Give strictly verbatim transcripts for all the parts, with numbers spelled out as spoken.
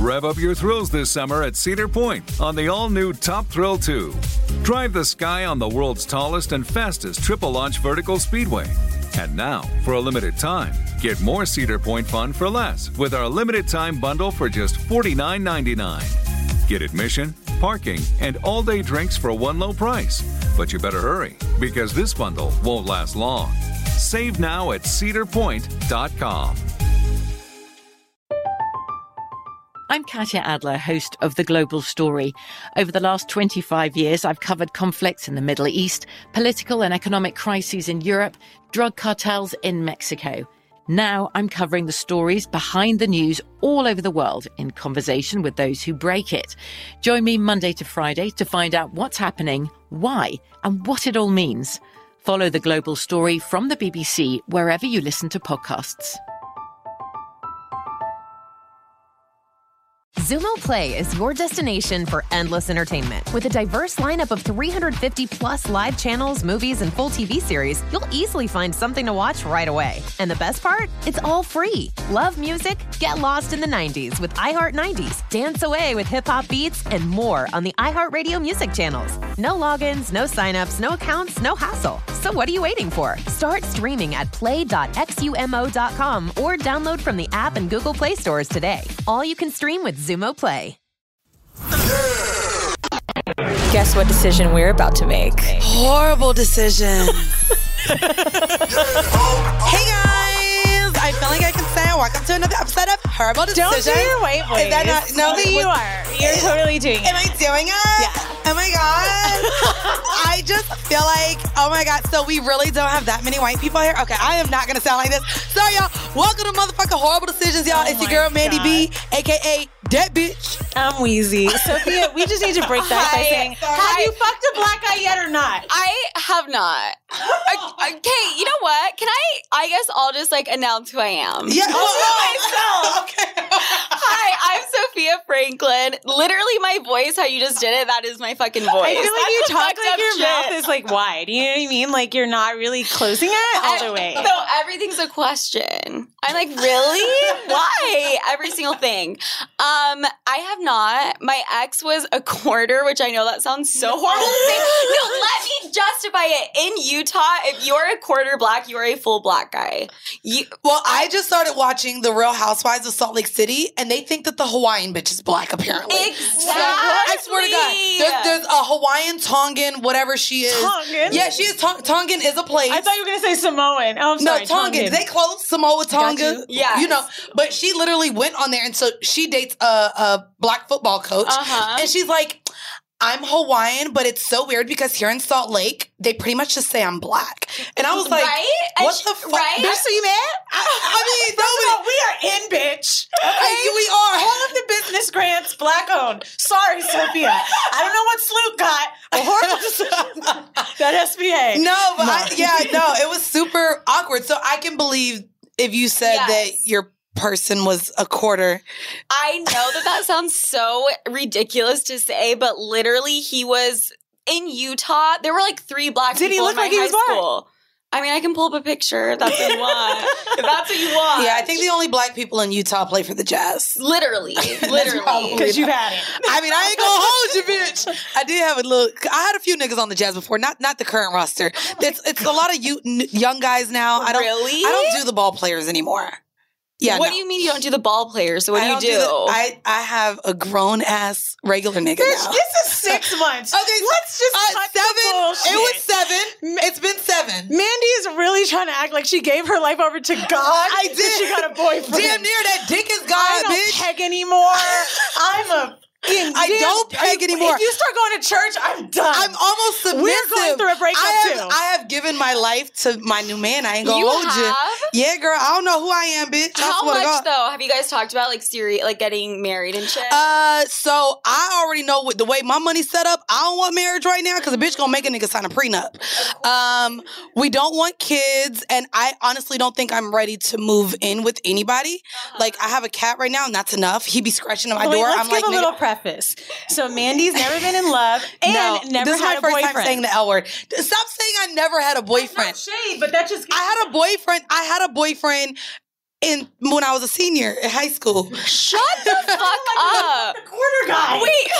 Rev up your thrills this summer at Cedar Point on the all-new Top Thrill two. Drive the sky on the world's tallest and fastest triple-launch vertical speedway. And now, for a limited time, get more Cedar Point fun for less with our limited-time bundle for just forty-nine ninety-nine. Get admission, parking, and all-day drinks for one low price. But you better hurry, because this bundle won't last long. Save now at cedar point dot com. I'm Katya Adler, host of The Global Story. Over the last twenty-five years, I've covered conflicts in the Middle East, political and economic crises in Europe, drug cartels in Mexico. Now I'm covering the stories behind the news all over the world in conversation with those who break it. Join me Monday to Friday to find out what's happening, why, and what it all means. Follow The Global Story from the B B C wherever you listen to podcasts. Xumo Play is your destination for endless entertainment. With a diverse lineup of three hundred fifty plus live channels, movies, and full T V series, you'll easily find something to watch right away. And the best part? It's all free. Love music? Get lost in the nineties with iHeart nineties. Dance away with hip-hop beats and more on the iHeartRadio music channels. No logins, no signups, no accounts, no hassle. So what are you waiting for? Start streaming at play dot xumo dot com or download from the app and Google Play stores today. All you can stream with Xumo Play. Guess what decision we're about to make? Horrible decision. Hey guys, I feel like I can say welcome to another episode of Horrible Decision. Don't do your white voice. Is that not, no, but you are. You're is, totally doing it. Am I doing it? Yeah. Oh my God. I just feel like, oh my God, so we really don't have that many white people here? Okay, I am not going to sound like this. Sorry, y'all. Welcome to motherfucking Horrible Decisions, y'all. Oh it's your girl, Mandy God. B, a k a. That bitch. I'm Wheezy. Sophia, we just need to break that Hi. by saying, Sorry. have you fucked a black guy yet or not? I have not. Okay, you know what? Can I, I guess I'll just like announce who I am. Yeah. myself. Okay. Hi, I'm Sophia Franklin. Literally my voice, how you just did it, that is my fucking voice. I feel like That's you the talk fucked like up your shit. mouth is like wide. You know what I mean? Like you're not really closing it all the way. So everything's a question. I'm like, really? Why? Every single thing. Um, I have not. My ex was a quarter, which I know that sounds so horrible to say. No, let me justify it. In Utah, if you're a quarter black, you're a full black guy. You, Well, I just started watching The Real Housewives of Salt Lake City, and they think that the Hawaiian bitch is black, apparently. Exactly. I swear to God. There's, there's a Hawaiian, Tongan, whatever she is. Tongan? Yeah, she is. Tong- Tongan is a place. I thought you were going to say Samoan. Oh, I'm sorry. No, Tongan. They close Samoa Tonga. you. Yes. You know, but she literally went on there, and so she dates a, a black football coach. Uh-huh. And she's like, I'm Hawaiian, but it's so weird because here in Salt Lake, they pretty much just say I'm black. And I was like, Right? And what she- the fuck? right? Bitch, so you mad? I, I mean, First of no, all, we are in, bitch. okay, we are. All of the business grants, black owned. Sorry, Sophia. I don't know what Sloot got. A horrible decision. That S B A. No, but I, yeah, no, it was super awkward. So I can believe if you said Yes. that your person was a quarter. I know that that sounds so ridiculous to say, but literally he was in Utah. There were like three black Did he people look in my like he high was black? school. I mean, I can pull up a picture if that's what you want. If that's what you want. Yeah, I think the only black people in Utah play for the Jazz. Literally. Literally. Because you've had it. I mean, I ain't gonna hold you, bitch. I did have a little. I had a few niggas on the Jazz before, not not the current roster. It's it's a lot of you, n- young guys now. I don't Really? I don't do the ball players anymore. Yeah. What no. do you mean you don't do the ball players? So what I do don't you do? the- I I have a grown ass regular nigga Bitch, now. this is six months. Okay, Let's just uh, cut the seven. bullshit. It was seven. It's been seven. Mandy is really trying to act like she gave her life over to God. I that did. She got a boyfriend. Damn near that dick is I God, don't bitch. peg anymore. I'm a. I don't peg anymore. If you start going to church, I'm done. I'm almost submissive. We're going through a breakup I have, too. I have given my life to my new man. I ain't gonna You hold have? you. Yeah, girl. I don't know who I am, bitch. I How swear to much God. though have you guys talked about like seri- like getting married and shit? Uh, so I already know what the way my money's set up. I don't want marriage right now because a bitch gonna make a nigga sign a prenup. Um, we don't want kids, and I honestly don't think I'm ready to move in with anybody. Uh-huh. Like I have a cat right now, and that's enough. He be scratching at my Wait, door. let's I'm give like, a nigga, little preface. So Mandy's never been in love and no, never this is had my a first boyfriend. time saying the L word. Stop saying I never had a boyfriend. Not shade, but that just I had a boyfriend. I had a boyfriend in when I was a senior in high school. Shut the fuck up. Quarter guy.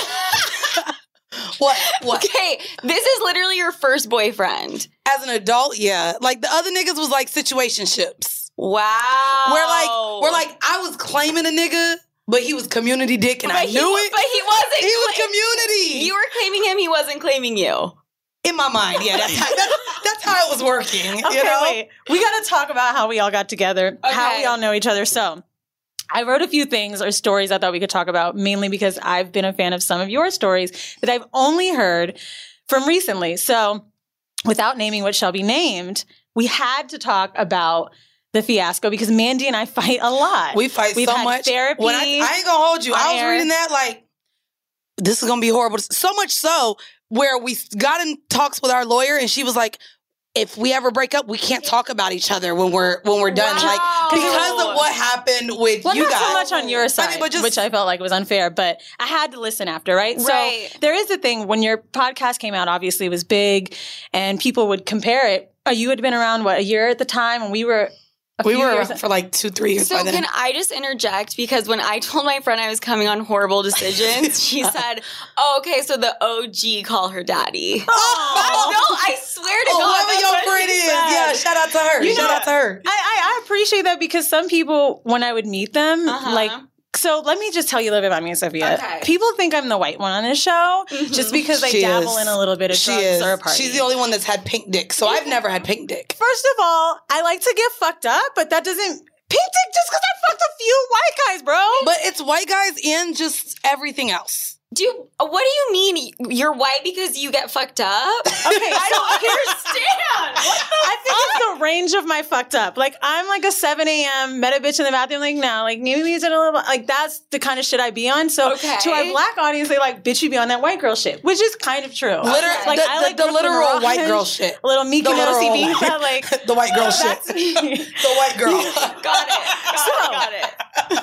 Wait. What? What? Okay, this is literally your first boyfriend. As an adult, yeah. Like the other niggas was like situationships. Wow. Where like, where like I was claiming a nigga, but he was community dick and but I he, knew it. But he wasn't. He was cla- community. You were claiming him, he wasn't claiming you. In my mind, yeah. That's how, that's, that's how it was working. Okay, you know? wait. We got to talk about how we all got together, how Okay. we all know each other. So I wrote a few things or stories I thought we could talk about, mainly because I've been a fan of some of your stories that I've only heard from recently. So without naming what shall be named, we had to talk about the fiasco because Mandy and I fight a lot. We fight We've so had much. therapy. When I, I ain't gonna hold you. I was fire. reading that like, this is gonna be horrible. So much so where we got in talks with our lawyer and she was like, if we ever break up, we can't talk about each other when we're when we're done. Wow. Like because of what happened with Well, you not guys. so much on your side, I mean, but just, which I felt like was unfair, but I had to listen after, right? Right. So there is a thing when your podcast came out, obviously it was big and people would compare it. Uh, you had been around, what, a year at the time, and we were a we few were years around for like two, three years So by then. can I just interject? Because when I told my friend I was coming on Horrible Decisions, she said, oh, okay, so the O G call her daddy. Oh, No, I swear to oh, God. whoever that's your what friend she is. said. Yeah, shout out to her. You shout know- out to her. I, I, I appreciate that because some people, when I would meet them, Uh-huh. like, so let me just tell you a little bit about me and Sophia. Okay. People think I'm the white one on this show just because I She dabble is. in a little bit of She drugs is. or a party. She's the only one that's had pink dick. So I've never had pink dick. First of all, I like to get fucked up, but that doesn't pink dick just because I fucked a few white guys, bro. But it's white guys and just everything else. Do you, what do you mean you're white because you get fucked up? Okay, I so don't understand. What the I think it's the range of my fucked up. Like, I'm like a seven a.m. met a bitch in the bathroom, like, no, like, maybe we did a little, like, that's the kind of shit I be on. So, Okay. to our black audience, they like, bitch, you be on that white girl shit, which is kind of true. Literal, Like, the, I the, like the Brooklyn literal white Orange, girl shit. A little Miki The literal Nosy white- Beef, like, the white girl shit. that's me. The white girl. Got it. Got So- it. Got it.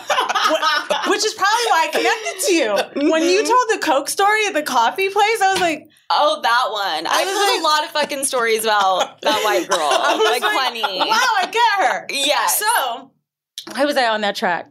Wh- Which is probably why I connected to you. When you told the Coke story at the coffee place, I was like, Oh, that one. I, I was told like- a lot of fucking stories about that white girl. I was Like, plenty. wow, I get her. Yes. So, why was I on that track?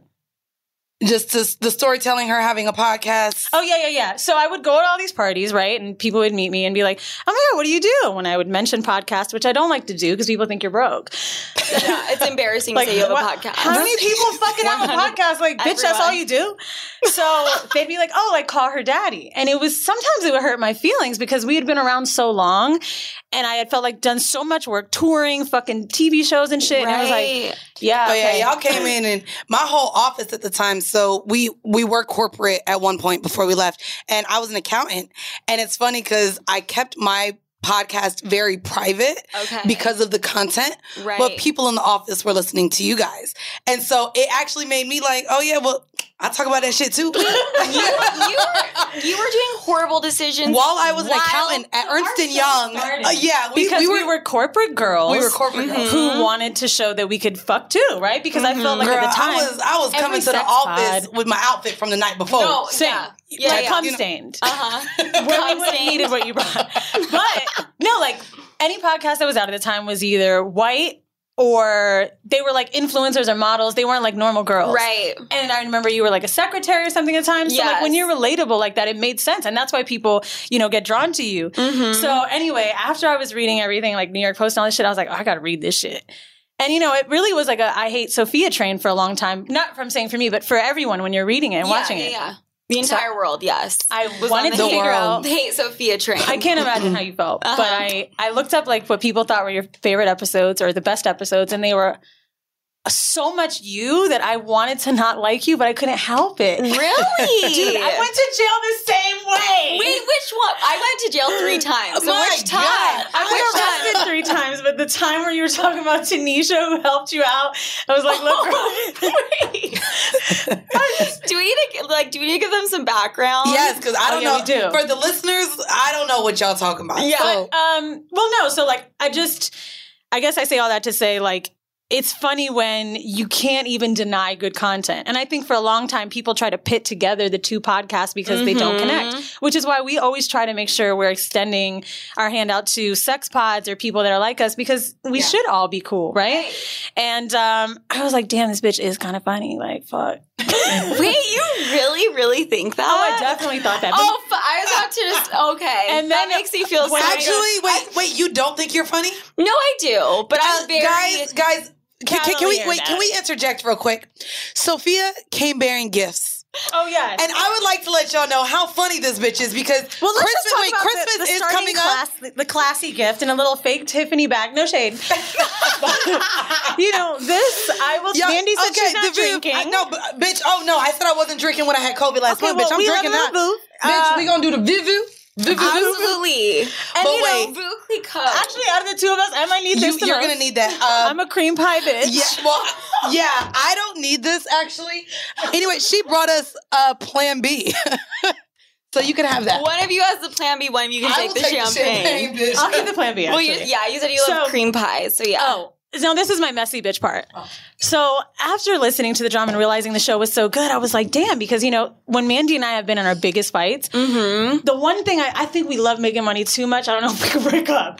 Just to, the storytelling, her having a podcast. Oh, yeah, yeah, yeah. So I would go to all these parties, right? And people would meet me and be like, oh my God, what do you do? When I would mention podcasts, which I don't like to do because people think you're broke. Yeah, it's embarrassing to say you have what- a podcast. How many people fucking have a podcast? Like, bitch, that's all you do? So they'd be like, oh, like, call her daddy. And it was, sometimes it would hurt my feelings because we had been around so long and I had felt like done so much work touring, fucking T V shows and shit. And I was like, yeah. Oh yeah, okay. y'all came in and my whole office at the time. So we we worked corporate at one point before we left, and I was an accountant. And it's funny because I kept my podcast very private Okay. because of the content. Right. But people in the office were listening to you guys, and so it actually made me like, oh yeah, well I talk about that shit too. you, you, were, you were doing Horrible Decisions While I was an while accountant at our Ernst and show Young, started. uh, yeah, we, because we we were were, corporate girls. we were corporate girls. who wanted to show that we could fuck too, right? Because I felt like Girl, at the time I was I was every coming to the sex office pod- with my outfit from the night before. No, Same. yeah. Yeah, like yeah. cum You know- stained. Uh-huh. Where we Cum wouldn't stained. needed what you brought. But no, like any podcast that was out at the time was either white or they were like influencers or models. They weren't like normal girls. Right. And I remember you were like a secretary or something at the time. So like Yes. when you're relatable like that, it made sense. And that's why people, you know, get drawn to you. Mm-hmm. So anyway, after I was reading everything like New York Post and all this shit, I was like, oh, I got to read this shit. And, you know, it really was like a I hate Sophia train for a long time. Not from saying for me, but for everyone when you're reading it and yeah, watching yeah, it. Yeah. The entire world, yes. I Was wanted on to the figure world. out. The Hate Sophia train. I can't imagine how you felt, Uh-huh. but I, I looked up like what people thought were your favorite episodes or the best episodes, and they were so much you that I wanted to not like you, but I couldn't help it. Really? Dude, I went to jail the same way. Wait, which one? I went to jail three times. So My which time? God. I Which was arrested three times, but the time where you were talking about Tanisha who helped you out, I was like, look, girl, wait. I just- Do we need to like? Do we need to give them some background? Yes, because I Oh, don't yeah, know. we do. For the listeners, I don't know what y'all talking about. Yeah. So, Um, well, no. So, like, I just, I guess I say all that to say, like, it's funny when you can't even deny good content. And I think for a long time, people try to pit together the two podcasts because mm-hmm. they don't connect, which is why we always try to make sure we're extending our hand out to sex pods or people that are like us, because we yeah. should all be cool, right? And um, I was like, damn, this bitch is kind of funny. Like, fuck. Wait, you really, really think that? Oh, I definitely thought that. Oh, f- I was about to just, okay. And then that makes me feel so Actually, wait, wait, you don't think you're funny? No, I do, but uh, I'm very... Guys, guys... Can, can, can we wait? That. Can we interject real quick? Sophia came bearing gifts. Oh yes, and I would like to let y'all know how funny this bitch is because well, let's Christmas, just talk wait, about Christmas the, the is coming class, up. The, the classy gift in a little fake Tiffany bag. No shade. But, you know this. I will. Yo, Mandy said okay, she's not drinking. I, no, but, bitch. Oh no, I said I wasn't drinking when I had COVID last okay, month. Well, bitch, I'm drinking now. Uh, bitch, we gonna do the Vivu. Absolutely. And but you wait. know, actually, out of the two of us, I might need this you, the You're most. going to need that. Um, I'm a cream pie bitch. Yeah, well, yeah, I don't need this, actually. Anyway, she brought us uh, Plan B. So you can have that. One of you has the Plan B, one of you can I take will the take champagne. The champagne bitch. I'll get the Plan B, actually. Well, you, yeah, you said you so, love cream pie, so yeah. Oh. No, this is my messy bitch part. Oh. So after listening to the drama and realizing the show was so good, I was like, damn, because, you know, when Mandy and I have been in our biggest fights, mm-hmm. the one thing I, I think we love making money too much. I don't know if we can break up.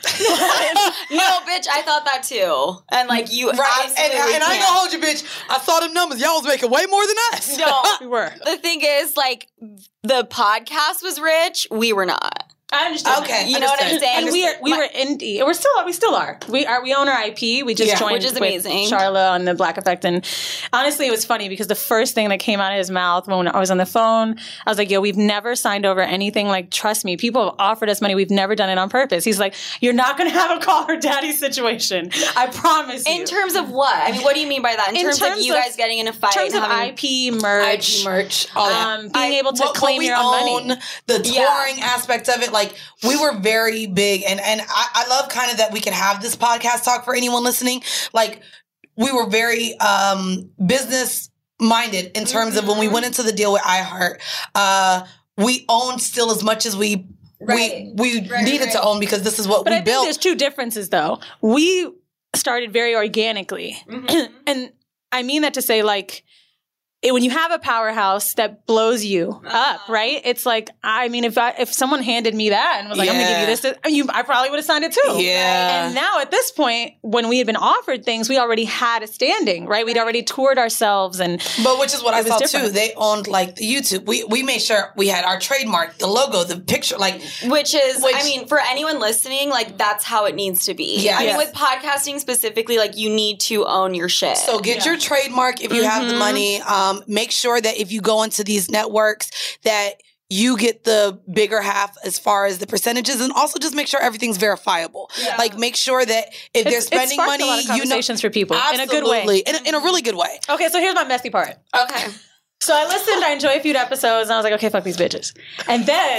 No, bitch, I thought that too. And like you right. absolutely And, and I ain't gonna hold you, bitch. I saw them numbers. Y'all was making way more than us. No, we were. The thing is, like, the podcast was rich. We were not. I understand. Okay, you know what I'm saying. And we are, we My, were indie. We're still, we still are. We are. We own our I P. We just yeah, joined, which is amazing. With Charla on the Black Effect, and honestly, it was funny because the first thing that came out of his mouth when I was on the phone, I was like, "Yo, we've never signed over anything. Like, trust me, people have offered us money. We've never done it on purpose." He's like, "You're not going to have a call her daddy situation. I promise you." In terms of what? I mean, what do you mean by that? In, in terms, terms of you guys of, getting in a fight, in terms and of having I P merch, I P merch, all that. Um, being I, able to what, claim what your own own, money, the touring yeah. aspect of it, like we were very big, and and I, I love kind of that we can have this podcast talk for anyone listening. Like we were very um, business minded in terms mm-hmm. of when we went into the deal with iHeart. Uh, we owned still as much as we right. we we right, needed right. to own because this is what but we I built. Think there's two differences though. We started very organically, mm-hmm. and I mean that to say like. It, when you have a powerhouse that blows you uh-huh. up, right? It's like, I mean, if I, if someone handed me that and was like, yeah. I'm going to give you this, this you, I probably would have signed it too. Yeah. And now at this point, when we had been offered things, we already had a standing, right? We'd already toured ourselves. and But which is what I saw different. too. They owned like the YouTube. We we made sure we had our trademark, the logo, the picture, like. Which is, which, I mean, for anyone listening, like that's how it needs to be. Yeah. I Yes. mean, with podcasting specifically, like you need to own your shit. So get yeah. your trademark if you mm-hmm. have the money. Um, make sure that if you go into these networks that you get the bigger half as far as the percentages, and also just make sure everything's verifiable. Yeah. Like make sure that if it's, they're spending it money, a lot of conversations you know, for people absolutely, in a good way, in a, in a really good way. Okay, so here's my messy part. Okay. So I listened, I enjoyed a few episodes, and I was like, okay, fuck these bitches. And then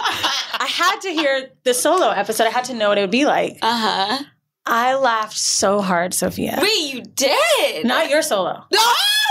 I had to hear the solo episode. I had to know what it would be like. Uh-huh. I laughed so hard, Sophia. Wait, you did? Not your solo. No!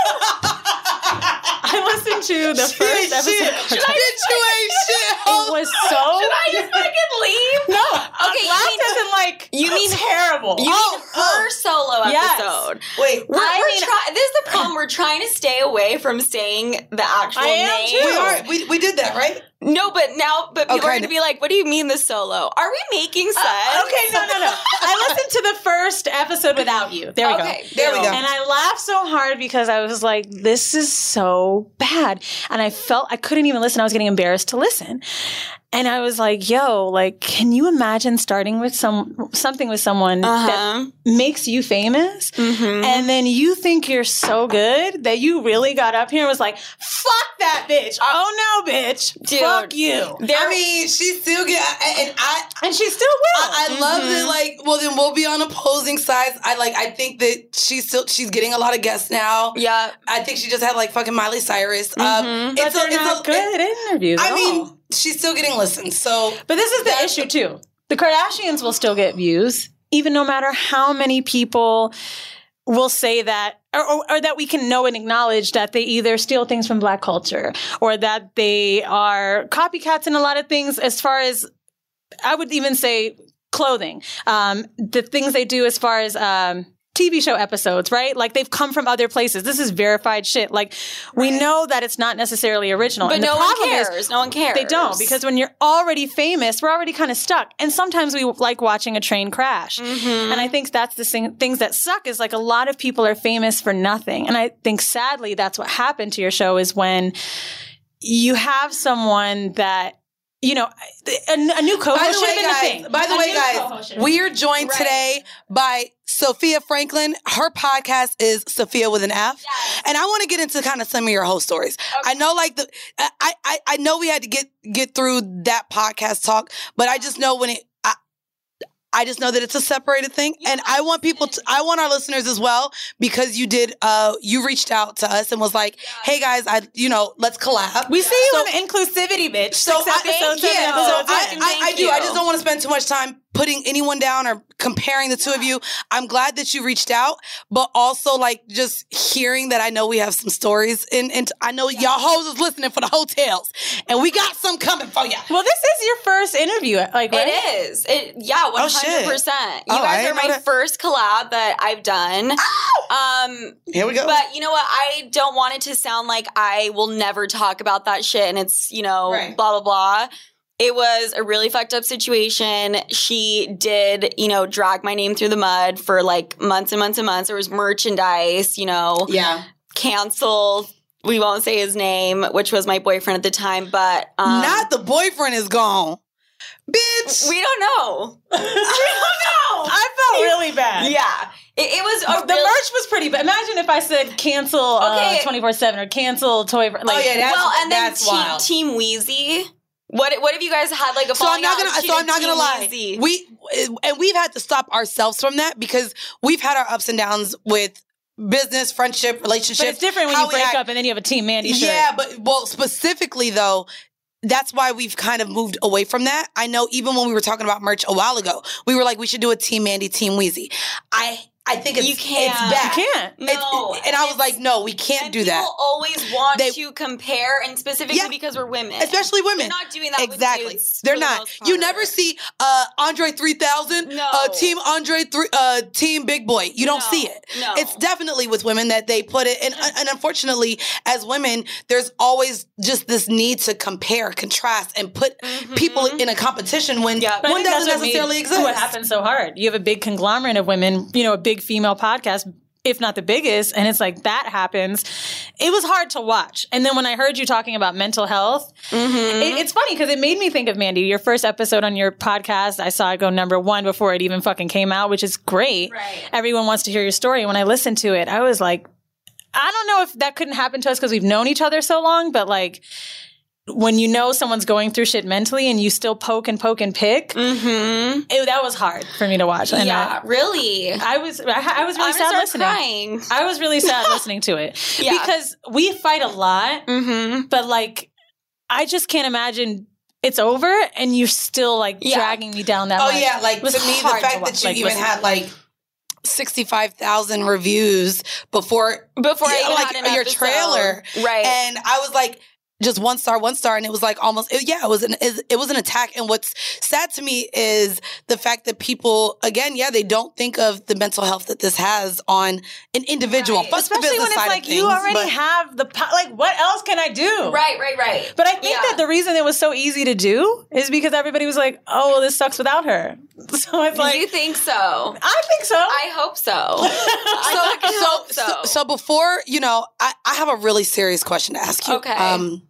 I listened to the she first episode. Shit. Should I, Bitch, you ain't shit. It was so... Should I just fucking leave? No. Okay, I laughed you mean, as in like, you mean terrible. You oh, mean her oh. solo Yes. episode. Wait. We're, I we're mean, try- this is the problem. We're trying to stay away from saying the actual I am name. too. We are. We, we did that, right? No, but now, but people Okay. are going to be like, what do you mean the solo? Are we making sense? Uh, okay, no, no, no. I listened to the first episode without you. There we Okay, go. there we go. And I laughed so hard because I was like, this is so bad. And I felt I couldn't even listen. I was getting embarrassed to listen. And I was like, yo, like, can you imagine starting with some something with someone Uh-huh. that makes you famous? Mhm. And then you think you're so good that you really got up here and was like, fuck that bitch. Oh no, bitch. Dude. Fuck you. There- I mean, she still get, and I, And she still will. I, I love that. Like, well, then we'll be on opposing sides. I like. I think that she's still she's getting a lot of guests now. Yeah. I think she just had like fucking Miley Cyrus. Um, Mhm. But it's they're a, it's not a, good interviews I at mean, all. she's still getting listens. So, But this is the That's- issue too. The Kardashians will still get views, even no matter how many people will say that, or, or, or that we can know and acknowledge that they either steal things from Black culture or that they are copycats in a lot of things. As far as, I would even say clothing, um, the things they do as far as um, T V show episodes, right? Like they've come from other places. This is verified shit. Like we Right. know that it's not necessarily original. But and the no one problem is cares. No one cares. They don't, because when you're already famous, we're already kind of stuck. And sometimes we like watching a train crash. Mm-hmm. And I think that's the thing, things that suck is like a lot of people are famous for nothing. And I think sadly that's what happened to your show is when you have someone that, you know, a, a new co-host By the should way, have been a guys, thing. by the A way, new guys, co-host should have we are joined Right. today by Sophia Franklin. Her podcast is Sophia with an F. Yes. And I want to get into kind of some of your whole stories. Okay. I know like the I, I I know we had to get get through that podcast talk, but I just know when it I, I just know that it's a separated thing. Yeah, and I want people to I want our listeners as well, because you did uh you reached out to us and was like, hey guys, I you know, let's collab. We see you So- in the inclusivity, bitch. So Six I, episodes, yeah, seven so episodes. I, and I, thank I do. I you. just don't want to spend too much time putting anyone down or comparing the two of you. I'm glad that you reached out, but also like just hearing that I know we have some stories, and and I know y'all hoes is listening for the hotels, and we got some coming for ya. Well, this is your first interview, like, right? It is. It yeah, one Oh, shit. hundred percent. You Oh, I guys didn't are know my that. first collab that I've done. Um, Here we go. but you know what? I don't want it to sound like I will never talk about that shit and it's, you know, Right. blah blah blah. It was a really fucked up situation. She did, you know, drag my name through the mud for like months and months and months. There was merchandise, you know, yeah, cancel. We won't say his name, which was my boyfriend at the time, but um, not the boyfriend is gone, bitch. we don't know. we don't know. I felt really bad. Yeah. It, it was a The real- merch was pretty, but imagine if I said cancel Okay. twenty-four seven or cancel toy. Like, Oh, yeah, that's- well, and then that's Team, wild. Team Wheezy. What what if you guys had like a So I'm falling not out gonna. with So I'm not Team gonna lie. Wheezy? We and we've had to stop ourselves from that, because we've had our ups and downs with business, friendship, relationship. but it's different when how you we break act. up and then you have a Team Mandy shirt. Yeah, but well, specifically though, that's why we've kind of moved away from that. I know even when we were talking about merch a while ago, we were like, we should do a Team Mandy, Team Wheezy. I I think it's You can't. it's bad. You can't. No, It's- and I was it's- like, no, we can't and do that. People always want They- to compare, and specifically Yeah. because we're women, Especially women. They're not doing that Exactly. with dudes They're for the not. most You part. never see uh, Andre three thousand, No. uh, Team Andre, three, uh, Team Big Boy. You don't No. see it. No. It's definitely with women that they put it. And, and unfortunately, as women, there's always just this need to compare, contrast, and put people in a competition when Yeah. But I one think doesn't that's what necessarily made exist. What happened so hard? You have a big conglomerate of women, you know, a big female podcast, if not the biggest, and it's like that happens. It was hard to watch. And then when I heard you talking about mental health, it, it's funny because it made me think of Mandy. Your first episode on your podcast, I saw it go number one before it even fucking came out, which is great. Right. Everyone wants to hear your story. When I listened to it, I was like, I don't know if that couldn't happen to us because we've known each other so long, but like, when you know someone's going through shit mentally and you still poke and poke and pick, Mm-hmm. it, that was hard for me to watch. And Yeah, really. I, I was, I, I was really I'm gonna sad start listening. crying. I was really sad listening to it Yeah. because we fight a lot, Mm-hmm. but like, I just can't imagine it's over and you're still like Yeah. dragging me down that Oh much. yeah, like It was to me, the hard to fact watch, that you like, even listen. had like sixty-five thousand reviews before Before I yeah, even like had an your episode. trailer, Right. And I was like, just one star, one star, and it was like almost it, yeah, it was an it, it was an attack. And what's sad to me is the fact that people, again, yeah, they don't think of the mental health that this has on an individual. Right. Fuck the Especially business when it's side like of things, you already but- have the po- like. What else can I do? Right, right, right. But I think Yeah. that the reason it was so easy to do is because everybody was like, "Oh, well, this sucks without her." So it's like, you think so? I think so. I hope so. I fucking so, hope so, so. so before, you know, I, I have a really serious question to ask you. Okay. Um,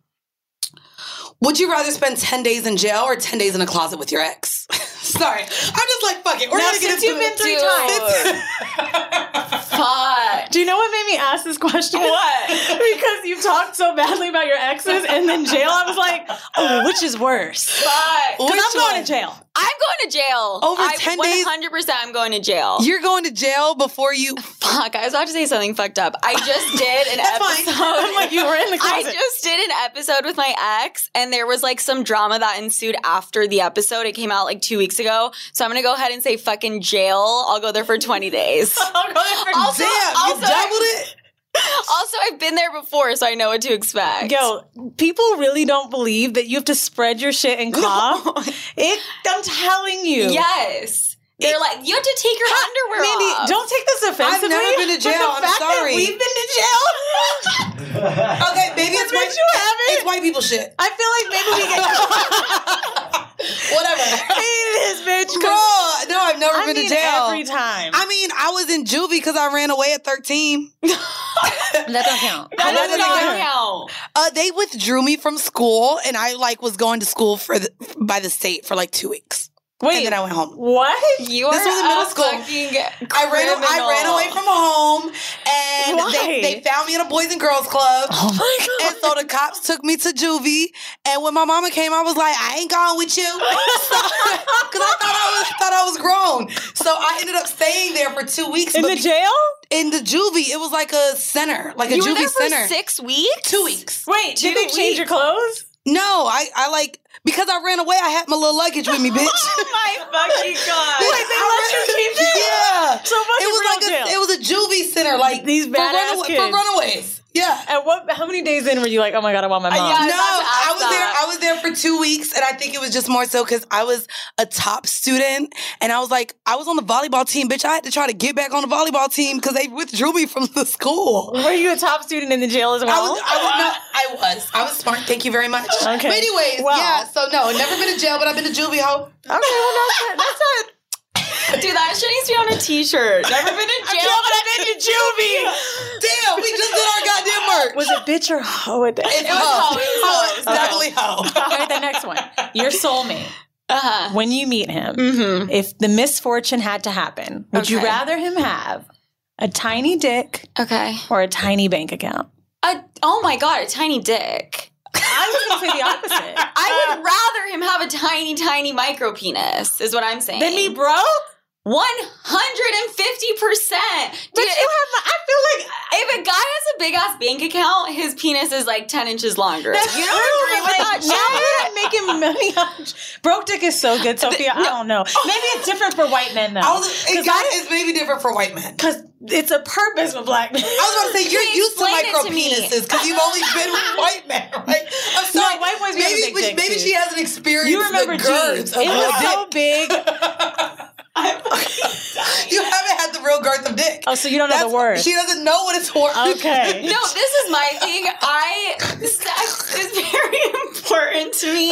would you rather spend ten days in jail or ten days in a closet with your ex? Sorry. I'm just like, fuck it. We're Now, going to get since into you've been three Dude. times. Fuck. Do you know what made me ask this question? What? Because you talked so badly about your exes and then jail. I was like, oh, which is worse? Fuck. Because Which I'm going one? to jail. I'm going to jail. Over I, ten days? one hundred percent I'm going to jail. You're going to jail before you... Fuck, I was about to say something fucked up. I just did an That's fine. episode. I'm like, you were in the I closet. just did an episode with my ex, and there was like some drama that ensued after the episode. It came out like two weeks ago. So I'm gonna go ahead and say fucking jail. I'll go there for twenty days. I'll go there for Also- Damn, you also- doubled it? Also, I've been there before, so I know what to expect. Yo, people really don't believe that you have to spread your shit and cough. It, I'm telling you. Yes. They're like, you have to take your underwear Mandy, off. don't take this offensively. I've never been to jail. But the I'm fact sorry. That we've been to jail. Okay, maybe it's white, you haven't. it's white people shit. I feel like maybe we get Whatever. it is, bitch. Girl, no, I've never I been mean, to jail. every time. I mean, I was in juvie because I ran away at thirteen. that don't count. That That does doesn't not count. count. Uh, they withdrew me from school, and I like was going to school for the, by the state for like two weeks. Wait, And then I went home. what? You are This was in middle a school. fucking I ran. I criminal. ran away from home, and Why? they, they found me in a boys and girls club. Oh my god. And so the cops took me to juvie, and when my mama came, I was like, "I ain't going with you," because I thought I was thought I was grown. So I ended up staying there for two weeks. In but the be- jail? in the juvie, it was like a center, like a You were juvie there for center. six weeks? Two weeks. Wait, Two did they change your weeks. clothes? No, I I like because I ran away. I had my little luggage with me, bitch. Oh my fucking god. Wait, they let you keep it? Yeah. So what's it was real like a, jail? it was a juvie center, like These for, badass runaway, kids. for runaways. Yeah. At what? How many days in were you like, oh my god, I want my mom? yeah. I was No, about to ask I was there. that. I was there for two weeks, and I think it was just more so because I was a top student, and I was like, I was on the volleyball team, bitch. I had to try to get back on the volleyball team because they withdrew me from the school. Were you a top student in the jail as well? I was, I was not. I was. I was smart. Thank you very much. Okay. But anyways, Wow. yeah. So no, never been to jail, but I've been to juvie hoe. Okay, well that's not, that's not. Dude, that shit needs to be on a t-shirt. Never been in jail, but I've been to juvie. Damn, we just did our goddamn merch. Was it bitch or hoe? It It's was hoe. hoe, it was Hoe. hoe. It's definitely hoe. All right, the next one. Your soulmate. Uh-huh. When you meet him, Mm-hmm. if the misfortune had to happen, would you Okay. rather him have a tiny dick Okay. or a tiny bank account? A, oh my god, a tiny dick. I was going to say the opposite. I would rather him have a tiny, tiny micro penis, is what I'm saying. Then me broke? one hundred fifty percent. But Dude, you if, have, I feel like if a guy has a big ass bank account, his penis is like ten inches longer. That's you true. don't agree with Like, that now shit? that I'm making money on broke dick is so good, Sophia. I don't know. Maybe it's different for white men though. I was, it 'Cause got, I- it's maybe different for white men. Because it's a purpose with black men. I was about to say you're Can you used to explain it micro to me? penises because you've only been with white men, right? I'm No, sorry. white boys, we have a maybe big dick, maybe too. she hasn't experienced You remember the girth jeans. of It real was so dick. big. You haven't had the real girth of dick. Oh, so you don't know That's- the word. She doesn't know what it's for. Okay. No, this is my thing. I sex is very important to me.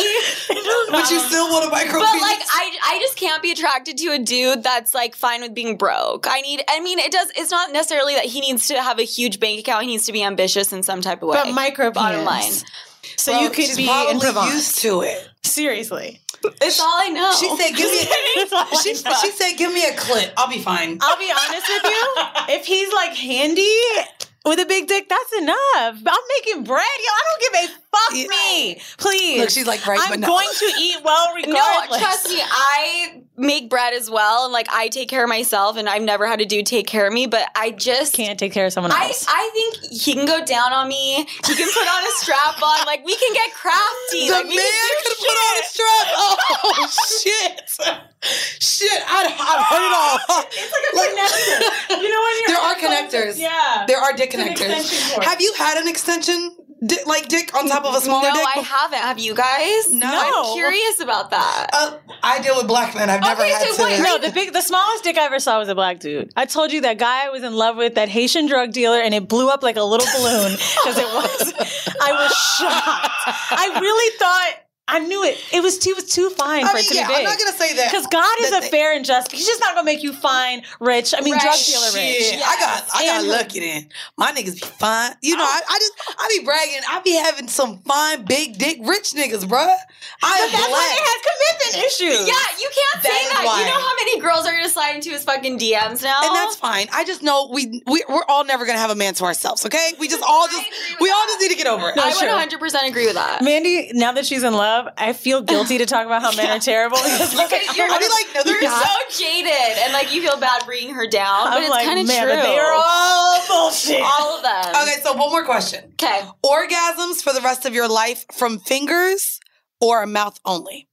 But you still want a micro But penis. like I I just can't be attracted to a dude that's like fine with being broke. I need I mean it does it's not necessarily that he needs to have a huge bank account, he needs to be ambitious in some type of way. But micro bottom line. penis. So Well, you could she's be in probably Provence. used to it. Seriously. It's all I know. She said, "Give me." That's all I she, know. she said, "Give me a clit. I'll be fine." I'll be honest with you. If he's like handy with a big dick, that's enough. I'm making bread, yo. I don't give a fuck Yeah. me. Please. Look, she's like, right, I'm but no. going to eat well regardless. No, trust me, I make bread as well and like I take care of myself and I've never had a dude take care of me, but I just Can't take care of someone I, else. I think he can go down on me. He can put on a strap on. Like, we can get crafty. The like, man we can do could put on a strap. Oh shit! Shit! I'd, I'd heard it all. It's like a connector. You know when you're There are connectors. Yeah. There are dick It's an connectors. extension cord. Have you had an extension, di- like dick, on top of a smaller No, dick? I haven't. Have you guys? No. I'm curious about that. Uh, I deal with black men. I've never Okay, had so to. wait, No, the big, the smallest dick I ever saw was a black dude. I told you that guy I was in love with, that Haitian drug dealer, and it blew up like a little balloon because it was. I was shocked. I really thought I knew it. It was too, it was too fine I for mean, it to yeah, be big. I'm not gonna say that Because God is that a they- fair and just. He's just not gonna make you fine, rich. I mean, Right. drug dealer rich. Shit, I got, I got And- lucky then. My niggas be fine. You know, I, I just, I be bragging. I be having some fine, big dick, rich niggas, bruh. I am That's why blessed. they had commitment issues. Yeah, you can't That say is that. why. You know how many girls are going to slide into his fucking D Ms now? And that's fine. I just know we, we we're all never gonna have a man to ourselves. Okay, we just all just agree with we all that. just need to get over it. I would true. one hundred percent agree with that. Mandy, now that she's in love, I feel guilty to talk about how men are terrible because like, Because you're, I'll be like, no, they're you're not. so jaded and like you feel bad bringing her down, but I'm it's like, kind of man, true. but they are all bullshit. All of them. Okay, so one more question: Okay. orgasms for the rest of your life from fingers or a mouth only?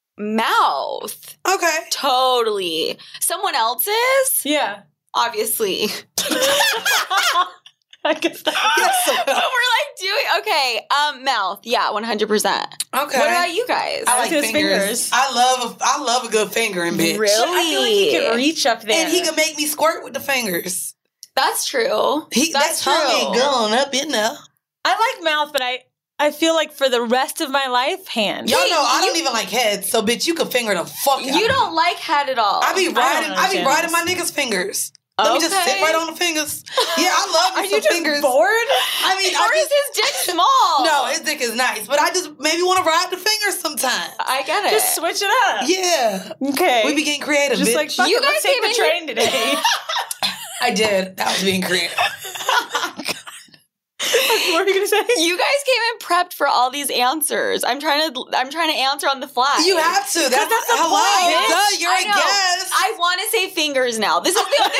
Mouth. Okay. Totally. Someone else's? Yeah. Obviously. I guess that's but we're like doing okay. Um, mouth, yeah, one hundred percent. Okay. What about you guys? I like his fingers. fingers. I love a, I love a good fingering, bitch. Really? I feel like he can reach up there. And he can make me squirt with the fingers. That's true. He, That's that tongue true. ain't going up in there. I like mouth, but I, I feel like for the rest of my life, hand. Y'all Wait, know I don't you- even like heads, so bitch, you can finger the fuck out. You don't like head at all. I be don't riding. I, be understand riding this. my niggas' fingers. Let me just Okay. sit right on the fingers. Yeah, I love Are me you some just fingers. bored? I mean, Or I is just, his dick small? no, his dick is nice, but I just maybe want to ride the fingers sometimes. I get it. Just switch it up. Yeah, Okay. we be getting creative. Just bitch. like, fuck You it, let's guys take came the in train today. I did. That was being creative. What were you going to say? You guys came in prepped for all these answers. I'm trying to. I'm trying to answer on the fly. You have to. That's, that's the hello. point. Duh, you're I a know. guest. I want to say fingers now. This is the, this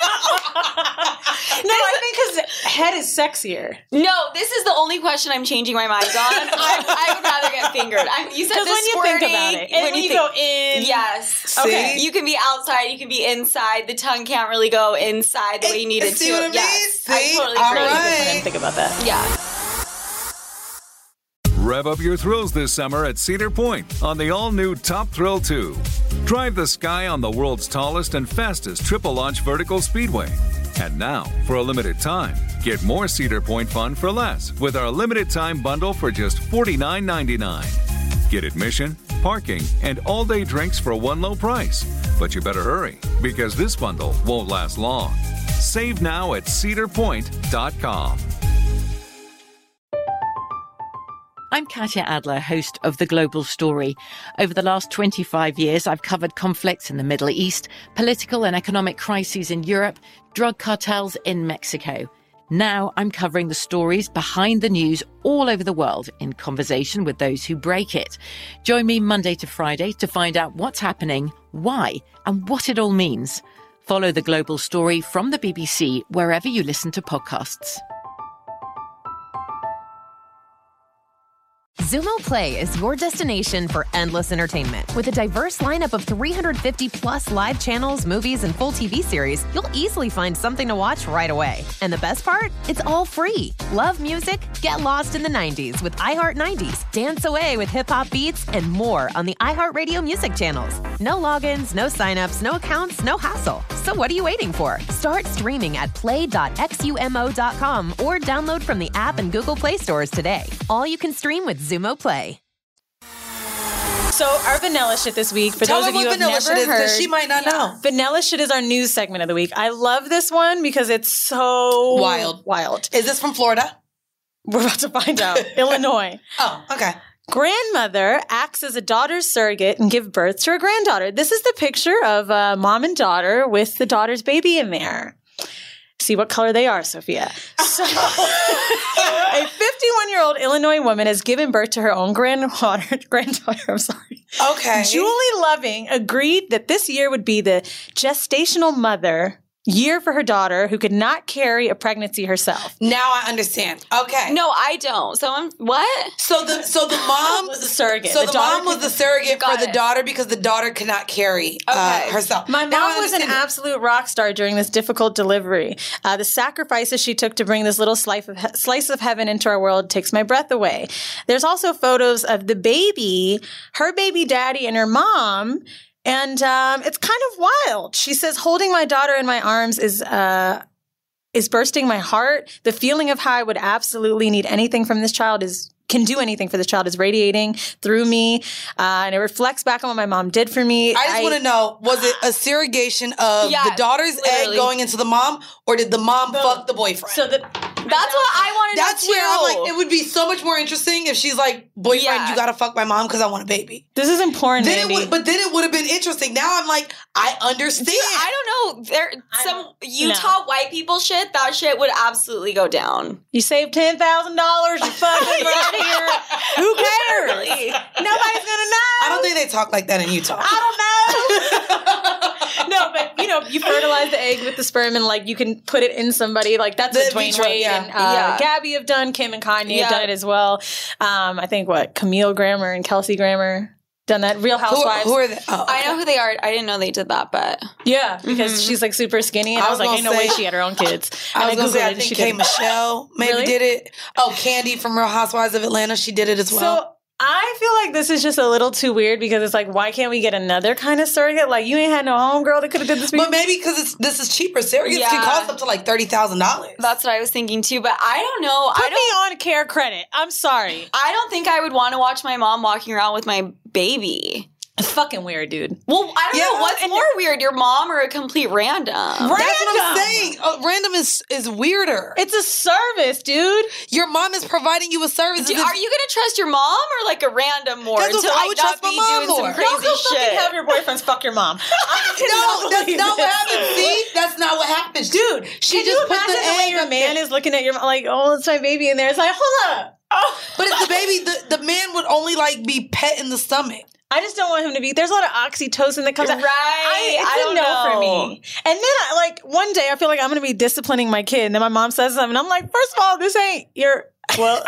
No, I think because head is sexier. is, no. This is the only question I'm changing my mind on. I, I would rather get fingered. I'm, you said Because the when you think squirting, about it, and when, you, think- go in. Yes. Okay. You can be outside. You can be inside. The tongue can't really go inside the way you need it to. See what I mean? Yes. See? I totally All agree. I right. didn't think about that. Yeah. Rev up your thrills this summer at Cedar Point on the all-new Top Thrill two. Drive the sky on the world's tallest and fastest triple-launch vertical speedway. And now, for a limited time, get more Cedar Point fun for less with our limited-time bundle for just forty-nine ninety-nine. Get admission, parking, and all-day drinks for one low price. But you better hurry, because this bundle won't last long. Save now at cedar point dot com. I'm Katya Adler, host of The Global Story. Over the last twenty-five years, I've covered conflicts in the Middle East, political and economic crises in Europe, drug cartels in Mexico. Now I'm covering the stories behind the news all over the world in conversation with those who break it. Join me Monday to Friday to find out what's happening, why, and what it all means. Follow The Global Story from the B B C wherever you listen to podcasts. Zumo Play is your destination for endless entertainment. With a diverse lineup of three hundred fifty plus live channels, movies, and full T V series, you'll easily find something to watch right away. And the best part? It's all free. Love music? Get lost in the nineties with iHeart nineties, dance away with hip-hop beats, and more on the iHeartRadio music channels. No logins, no signups, no accounts, no hassle. So what are you waiting for? Start streaming at play dot xumo dot com or download from the app and Google Play stores today. All you can stream with Zumo Play. So our vanilla shit this week, for Tell those her of you who what have vanilla never shit is, heard, because she might not know. vanilla shit is our news segment of the week. I love this one because it's so Wild. Wild. Is this from Florida? We're about to find out. Illinois. Oh, okay. Grandmother acts as a daughter's surrogate and give birth to her granddaughter. This is the picture of uh, mom and daughter with the daughter's baby in there. See what color they are, Sophia. So, a fifty-one-year-old Illinois woman has given birth to her own granddaughter. Granddaughter, I'm sorry. Okay. Julie Loving agreed that this year would be the gestational mother year for her daughter who could not carry a pregnancy herself. Now I understand. Okay. No, I don't. So I'm what? So the so the mom Was a surrogate. So The the, daughter mom was could- the surrogate Got for the it. daughter because the daughter could not carry uh, Okay. herself. My Now I mom was an understand it. absolute rock star during this difficult delivery. Uh, the sacrifices she took to bring this little slice of, he- slice of heaven into our world takes my breath away. There's also photos of the baby, her baby daddy, and her mom. And um, it's kind of wild. She says, holding my daughter in my arms is uh, is bursting my heart. The feeling of how I would absolutely need anything from this child is can do anything for this child is radiating through me. Uh, and it reflects back on what my mom did for me. I just want to know, was it a surrogation of Yeah, the daughter's literally. egg going into the mom, or did the mom fuck the boyfriend? So the, That's what I want to know That's too. where I'm like, it would be so much more interesting if she's like, boyfriend, Yeah. you gotta fuck my mom because I want a baby. this is important, Then it Mandy. would, but then it would have been interesting. Now I'm like, I understand. Dude, I don't know. There some don't- Utah white people shit. That shit would absolutely go down. You saved ten thousand dollars. You fucking right here. Who cares? Really? Nobody's gonna know. I don't think they talk like that in Utah. I don't know. No, but you know, you fertilize the egg with the sperm, and like you can put it in somebody. Like that's The what Dwayne vitro, Wade yeah. and uh, Yeah. Gabby have done. Kim and Kanye Yeah. have done it as well. Um, I think what Camille Grammer and Kelsey Grammer. done that. Real Housewives. Who, who are they? Oh, okay. I know who they are. I didn't know they did that, but yeah, because Mm-hmm. she's like super skinny, and I I was, was like, ain't no gonna way say- she had her own kids. And I was gonna Googled say, it I and think she K. didn't. Michelle maybe Really? did it. Oh, Candy from Real Housewives of Atlanta, she did it as well. So I feel like this is just a little too weird because it's like, why can't we get another kind of surrogate? Like, you ain't had no homegirl that could have did this for you. but maybe because it's this is cheaper. Surrogates Yeah. can cost up to like thirty thousand dollars. that's what I was thinking too. But I don't know. Put I don't. me on care credit. I'm sorry. I don't think I would want to watch my mom walking around with my baby. It's fucking weird, dude. Well, I don't Yeah, know what's and- more weird, your mom or a complete random. That's what I'm Random. saying. Uh, random is is weirder. It's a service, dude. Your mom is providing you a service. Do, as if- are you gonna trust your mom or like a random more That's what to I like would not trust my be mom doing more. some crazy Don't go shit? fucking have your boyfriends fuck your mom. I No, cannot that's believe not what this. happens. See, that's not what happens, Dude, She can just you put imagine the the, way egg your up man there. is looking at your like, oh, it's my baby in there. It's like, hold up. Oh. But it's the baby. The, the man would only like be pet in the stomach. I just don't want him to be. There's a lot of oxytocin that comes out. Right. I, it's I a don't no know. for me. And then, I, like, one day I feel like I'm going to be disciplining my kid. And then my mom says something. And I'm like, first of all, this ain't your. Well,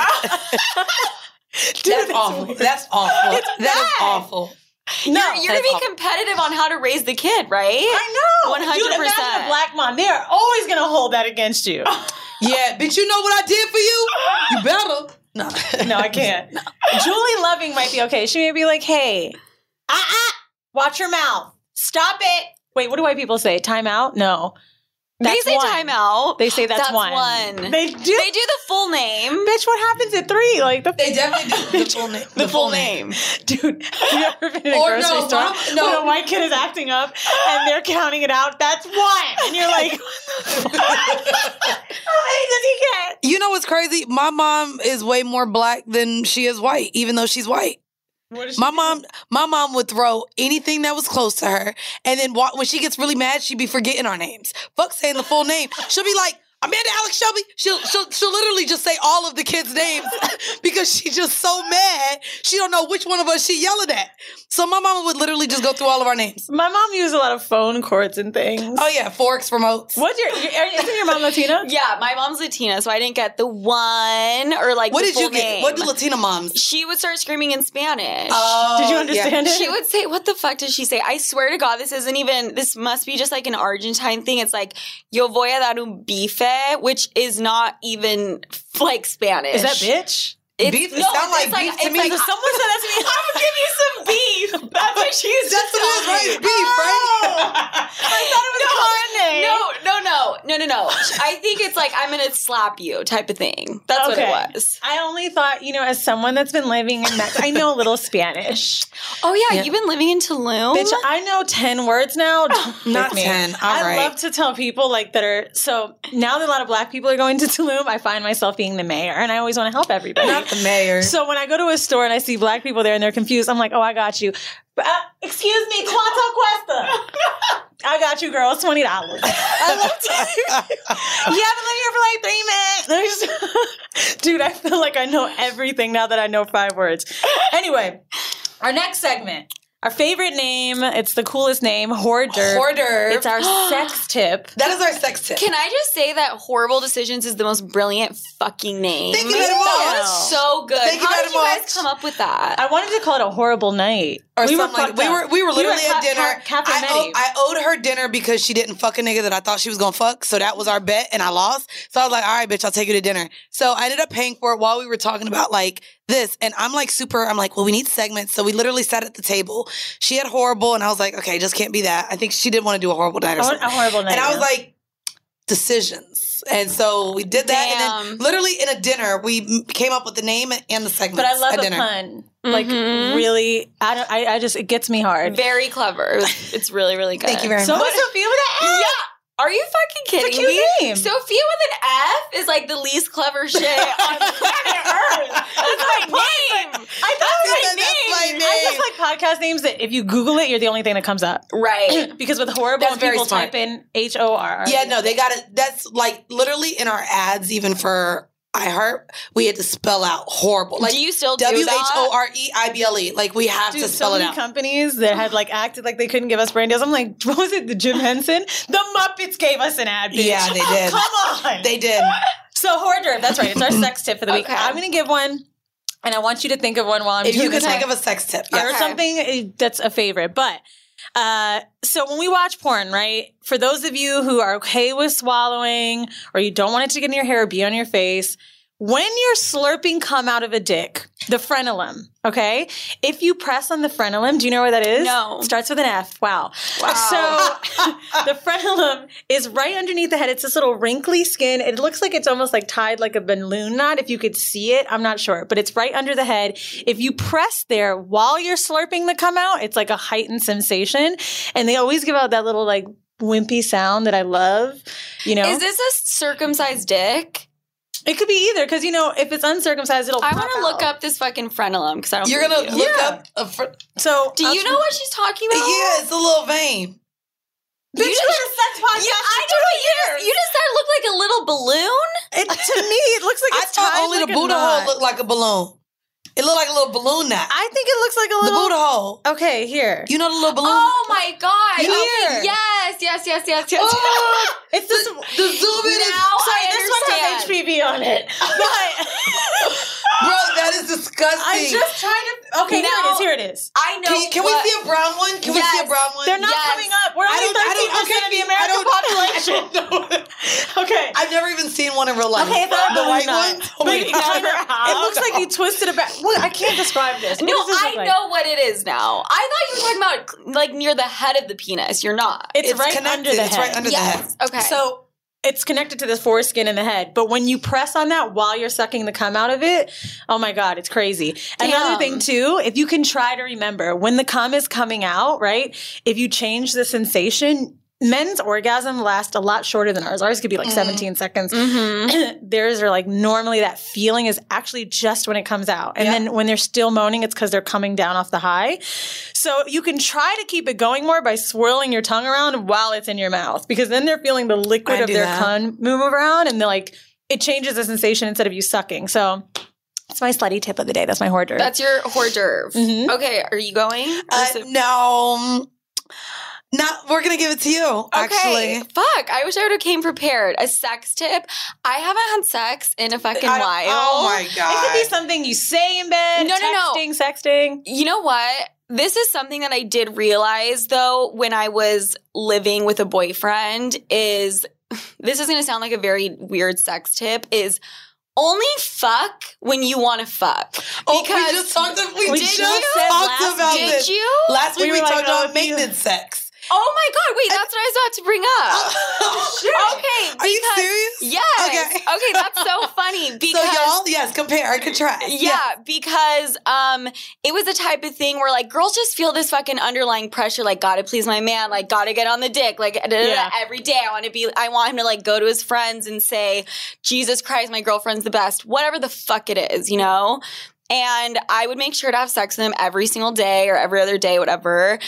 dude, That's awful. That's awful. It's That is bad. awful. No, You're gonna That's be awful. competitive on how to raise the kid, right? I know. one hundred Dude, imagine percent. a black mom. They are always going to hold that against you. Yeah, bitch. You know what I did for you? You better. No, No, I can't. Julie Loving might be okay. She may be like, hey, ah, ah, watch your mouth. Stop it. Wait, what do white people say? Time out? No. That's they say one. time out. They say that's, That's one. one. They do. They do the full name. Bitch, what happens at three? Like the They definitely do the full name. The, full name. Dude, have you ever been in a Or grocery no, store mom- no. when a white kid is acting up and they're counting it out? That's one. And you're like, what the fuck? How many does he get? You know what's crazy? My mom is way more black than she is white, even though she's white. What is she My doing? mom, my mom would throw anything that was close to her, and then wa- when she gets really mad, she'd be forgetting our names. Fuck saying the full name. She'll be like, Amanda Alex Shelby. She'll she'll she'll literally just say all of the kids' names because she's just so mad. She don't know which one of us she yelling at. So my mama would literally just go through all of our names. My mom used a lot of phone cords and things. Oh yeah, forks, remotes. What's your, your isn't your mom Latina? Yeah, my mom's Latina, so I didn't get the one or like What the did you full get? name. What do Latina moms? She would start screaming in Spanish. Oh, Did you yeah. understand it? She would say, what the fuck does she say? I swear to God, this isn't even, this must be just like an Argentine thing. It's like, yo voy a dar un bife, which is not even like Spanish. Is that bitch? It's, Beef? It no, sound like it's beef to it's me. Like, If someone said that to me, I'm gonna give you some beef. That's what she was That's just what it is, right? telling It's me. beef, right? I thought it was carne. No, no, no, no, no, no. I think it's like I'm gonna slap you type of thing. That's Okay. what it was. I only thought, you know, as someone that's been living in Mexico, I know a little Spanish. Oh yeah, Yeah. you've been living in Tulum. Bitch, I know ten words now. Don't Not with me. ten. All I right. Oh, love to tell people like that are, so now that a lot of black people are going to Tulum, I find myself being the mayor and I always want to help everybody. Not the mayor. So when I go to a store and I see black people there and they're confused, I'm like, oh, I got you. Uh, excuse me, quanto cuesta? I got you, girl. It's twenty dollars. I love to. You haven't lived here for like three minutes. Dude, I feel like I know everything now that I know five words. Anyway, our next segment. Our favorite name. It's the coolest name. Hoarder. Hoarder. It's our sex tip. That is our sex tip. Can I just say that Horrible Decisions is the most brilliant fucking name? Thank you very That much. was so good. Thank you How very did you guys much. come up with that? I wanted to call it a horrible night. Or we something like fucked we up. were we were literally at at dinner. Ca- Ca- I, Cafe owe, I owed her dinner because she didn't fuck a nigga that I thought she was gonna fuck. So that was our bet, and I lost. So I was like, all right, bitch, I'll take you to dinner. So I ended up paying for it while we were talking about like this, and I'm like super. I'm like, well, we need segments, so we literally sat at the table. She had Horrible, and I was like, okay, just can't be that. I think she did want to do a horrible night or I want something. a horrible night. And I was yeah. like, decisions. And so we did that, and Damn. then literally in a dinner, we m- came up with the name and the segments. But I love at a dinner. pun. Like Mhm. really, I don't. I, I just it gets me hard. Very clever. It was- It's really, really good. Thank you very So much. is Sophia with an F. Yeah. Are you fucking kidding It's a cute me? name. Sophia with an F is like the least clever shit on planet Earth. That's my name. I thought it was Yeah, my that's my name. I just name. like podcast names that if you Google it, you're the only thing that comes up. Right. Because with horrible, That's when very people smart. type in H O R R. Yeah, no, they got it. That's like literally in our ads, even for iHeart, we had to spell out horrible. Like Do you still do W H that? O R E I B L E. Like we have Dude, to so spell it many out. companies that had like acted like they couldn't give us brand deals. I'm like, what was it? The Jim Henson? The Muppets gave us an ad. Bitch. Yeah, they did. Come on. They did. So hors d'oeuvre. That's right. It's our sex tip for the week. Okay. I'm gonna give one. And I want you to think of one while I'm if doing you could this think one. of a sex tip. Or Yeah. something that's a favorite. But uh, so when we watch porn, right, for those of you who are okay with swallowing or you don't want it to get in your hair or be on your face, when you're slurping cum out of a dick, the frenulum, okay? If you press on the frenulum, do you know where that is? No. It starts with an F. Wow. Wow. So the frenulum is right underneath the head. It's this little wrinkly skin. It looks like it's almost like tied like a balloon knot. If you could see it, I'm not sure, but it's right under the head. If you press there while you're slurping the cum out, it's like a heightened sensation. And they always give out that little like wimpy sound that I love, you know? Is this a circumcised dick? It could be either, because, you know, if it's uncircumcised, it'll I pop want to look out. up this fucking frenulum because I don't You're going to believe you. look Yeah. up a fr- So, Do I'll you tr- know what she's talking about? Yeah, it's a little vein. Bitch, you just- a sex podcast Yeah, I for know. two You just, years. you just said it looked like a little balloon. It, to me, it looks like I it's thought tied only like the a Buddha knot. hole looked like a balloon. It looked like a little balloon knot. I think it looks like a The little... Buddha hole. Okay, here. You know the little balloon? Oh my god! Here. Okay, yes, yes, yes, yes, yes. Oh, It's this... the zoom in is... Now Sorry, I this one has understand. H P V on it. But Bro, that is disgusting. I'm just trying to... Okay, Now- here it is. Here it is. I know. Can, you- can we what- see a brown one? Can we see Yes. a brown one? They're not Yes. coming up. We're I only don't- I thirteen don't- percent of the okay, I American don't- population. I don't know. Okay. I've never even seen one in real life. Okay, it's not a the balloon white knot. one. Oh But my it, God. kinda, it looks like you twisted it back. Well, I can't describe this. What No, does this I look like? know what it is now. I thought you were talking about like near the head of the penis. You're not. It's, It's right connected. under the It's head. right under the head. yes. Okay. So it's connected to the foreskin in the head. But when you press on that while you're sucking the cum out of it, oh my God, it's crazy. Another Damn. thing too, if you can try to remember when the cum is coming out, right? If you change the sensation, men's orgasm lasts a lot shorter than ours. Ours could be like seventeen seconds. Theirs are like normally that feeling is actually just when it comes out. And Yeah. then when they're still moaning, it's because they're coming down off the high. So you can try to keep it going more by swirling your tongue around while it's in your mouth, because then they're feeling the liquid I of do their that. cum move around, and they're like, it changes the sensation instead of you sucking. So that's my slutty tip of the day. That's my hors d'oeuvre. that's your hors d'oeuvre. Mhm. Okay, are you going? Or Uh, is it- no. No, we're going to give it to you, Okay. actually. Fuck. I wish I would have came prepared. A sex tip. I haven't had sex in a fucking I don't- while. Oh, my It God. could be something you say in bed, No, no, no. texting, sexting. You know what? This is something that I did realize though when I was living with a boyfriend is this is going to sound like a very weird sex tip is only fuck when you want to fuck. Oh, Because we just talked, we Did just you? talked Last about did this. you? Last week We we, were like, talked oh, about if you- maintenance sex. Oh my god, wait, that's what I was about to bring up. Shit. Okay, Are you because- serious? Yes. Okay. Okay, that's so funny because So y'all, yes, compare and contrast. Yeah, because um, it was the type of thing where like girls just feel this fucking underlying pressure, like gotta please my man, like gotta get on the dick, like da, da, da, Yeah. every day I want to be, I want him to like go to his friends and say, Jesus Christ, my girlfriend's the best, whatever the fuck it is, you know. And I would make sure to have sex with him every single day or every other day, whatever.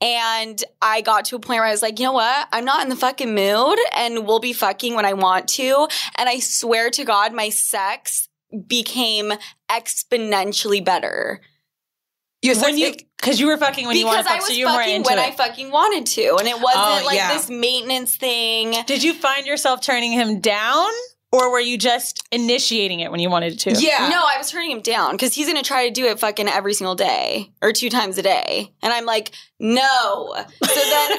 And I got to a point where I was like, you know what? I'm not in the fucking mood and we'll be fucking when I want to. And I swear to God, my sex became exponentially better. You're When you, because you were fucking when you Because wanted to I fuck, was so you were more fucking into when it. I fucking wanted to. And it wasn't Oh, like yeah. this maintenance thing. Did you find yourself turning him down, or were you just initiating it when you wanted to? Yeah. No, I was turning him down because he's going to try to do it fucking every single day or two times a day. And I'm like, no. So then,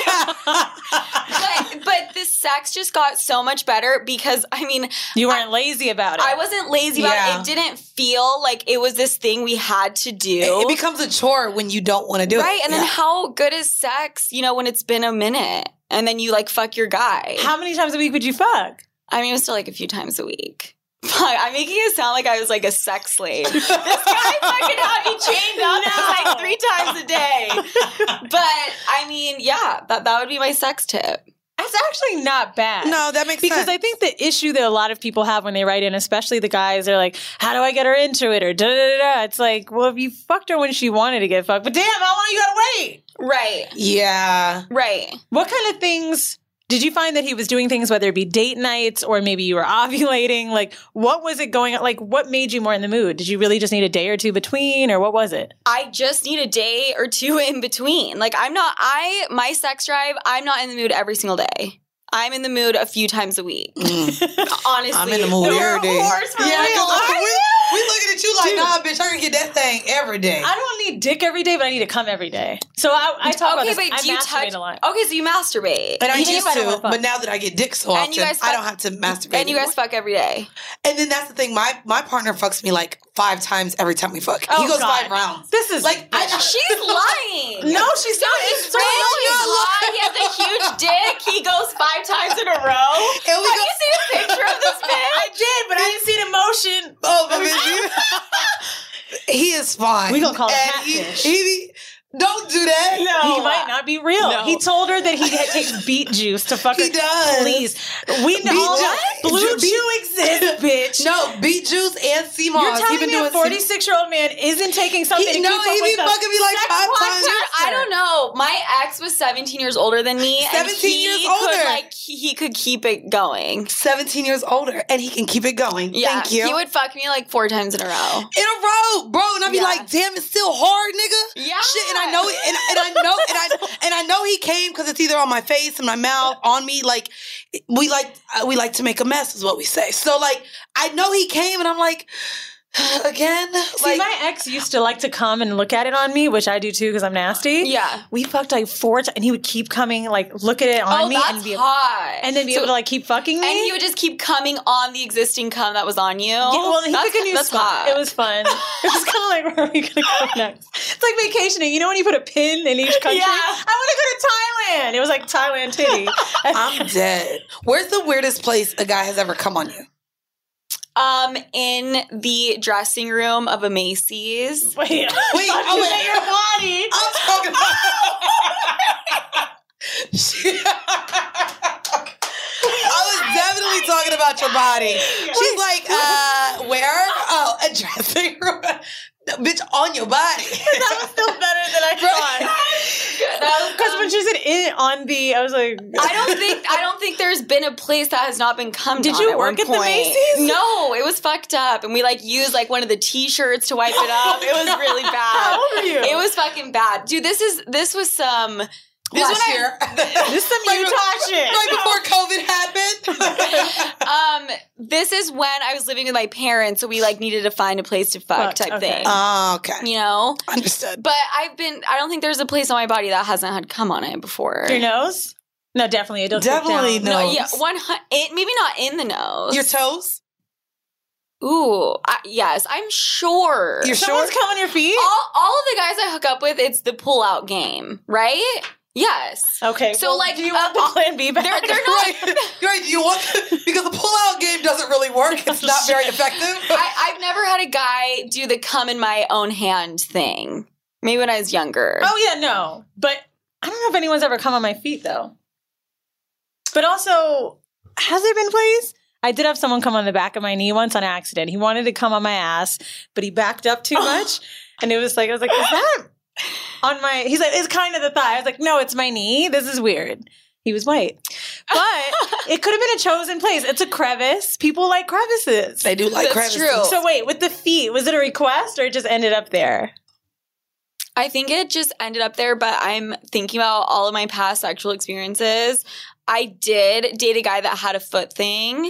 but, but the sex just got so much better because, I mean, You weren't lazy about it. I wasn't lazy about Yeah. it. It didn't feel like it was this thing we had to do. It, it becomes a chore when you don't want to do it. right. And then Yeah. how good is sex, you know, when it's been a minute and then you like fuck your guy? How many times a week would you fuck? I mean, it was still like a few times a week. Fuck, I'm making it sound like I was like a sex slave. This guy fucking had me chained up No. like three times a day. But I mean, yeah, that, that would be my sex tip. That's actually not bad. No, that makes Because sense. I think the issue that a lot of people have when they write in, especially the guys, they're like, how do I get her into it? Or da da da da. It's like, well, if you fucked her when she wanted to get fucked, but damn, how long you gotta wait? Right. Yeah. Right. What kind of things did you find that he was doing things, whether it be date nights or maybe you were ovulating? Like, what was it going on? Like, what made you more in the mood? Did you really just need a day or two between, or what was it? I just need a day or two in between. Like, I'm not, I, my sex drive, I'm not in the mood every single day. I'm in the mood a few times a week. Honestly. I'm in the mood You're every a day. horse for Yeah, real. 'cause Are we- you? We looking at you like, Dude. nah, bitch, I can get that thing every day. I don't need dick every day, but I need to come every day. So I, I talk okay, about this. But I do you masturbate touch, a lot. Okay, so you masturbate. And I you used to, but now that I get dick so often, fuck, I don't have to masturbate And you guys anymore. fuck every day. And then that's the thing. My my partner fucks me like five times every time we fuck. Oh, he goes God. five rounds. This is like I, she's lying. No, she's so not. He's It's so rich. He's lying. lying. He has a huge dick. He goes five times in a row. And we Have go- you seen a picture of this bitch? I did, but I didn't see the motion. Oh, but bitch, you, he is fine. We gonna call it And he- catfish. He, be, don't do that. No, he might not be real. No. He told her that he takes beat juice to fuck her. He does. Please, we know Beet all juice. Blue Ju- beet- Chew exists, bitch. No, beet juice and sea moss. You're He telling been me doing a forty-six-year-old man isn't taking something He- to no, keep up he with be the fucking me like sex five times. Dude, podcaster? I don't know. My ex was seventeen years older than me. seventeen and he years could, older. Like he, he could keep it going. seventeen years older, and he can keep it going. Yeah, Thank you. He would fuck me like four times in a row. in a row, bro, and I'd be Yeah. like, "Damn, it's still hard, nigga." Yeah. shit, and I know, it, and, and I know, and I and I know he came because it's either on my face, in my mouth, on me. Like we like uh, we like to make a mess, is what we say. So like, I know he came, and I'm like, again, See, like, my ex used to like to come and look at it on me, which I do too because I'm nasty. Yeah. We fucked like four times, and he would keep coming, like, look at it on Oh, me, that's and be hot. and then be So- able to like keep fucking me. And he would just keep coming on the existing cum that was on you. Yeah, well, he that's, picked a new that's spot. hot. It was fun. It was kind of like, where are we going to go next? It's like vacationing. You know when you put a pin in each country? Yeah. I want to go to Thailand. It was like Thailand titty. I'm dead. Where's the weirdest place a guy has ever come on you? Um, in the dressing room of a Macy's. Wait, Wait, oh, wait. your body. I'm talking about. I was definitely talking about your body. She's like, uh, where? Oh, a dressing room. Bitch, on your body. That was still better than I thought. Because when she said it on the, I was like, I don't think I don't think there's been a place that has not been cum Did on you at work one at the point. Macy's? No, it was fucked up, and we like used like one of the T-shirts to wipe it up. It was really bad. How old were you? It was fucking bad, dude. This is this was some. This Last when year. this is some Right Utah be- shit. Right before COVID happened. um, this is when I was living with my parents, so we like needed to find a place to fuck, Fuck, type okay. thing. Oh, okay. You know, Understood. but I've been. I don't think there's a place on my body that hasn't had cum on it before. Your nose? No, definitely. It don't Definitely stick down. no. No, yeah, one hundred. It, maybe not in the nose. Your toes? Ooh, I, yes, I'm sure. You're Someone's sure? come on your feet? all, all of the guys I hook up with, it's the pull out game, right? Yes. Okay. So, well, like, do you uh, want the plan B back? They're, they're not. Right. Right. You want because the pull-out game doesn't really work. It's not very effective. I, I've never had a guy do the come in my own hand thing. Maybe when I was younger. Oh, yeah, no. But I don't know if anyone's ever come on my feet, though. But also, has there been a place? I did have someone come on the back of my knee once on accident. He wanted to come on my ass, but he backed up too much. And it was like, I was like, is that on my, he's like, it's kind of the thigh. I was like, no, it's my knee. This is weird. He was white. But it could have been a chosen place. It's a crevice. People like crevices. They do like That's crevices. true. So wait, with the feet, was it a request or it just ended up there? I think it just ended up there, but I'm thinking about all of my past sexual experiences. I did date a guy that had a foot thing.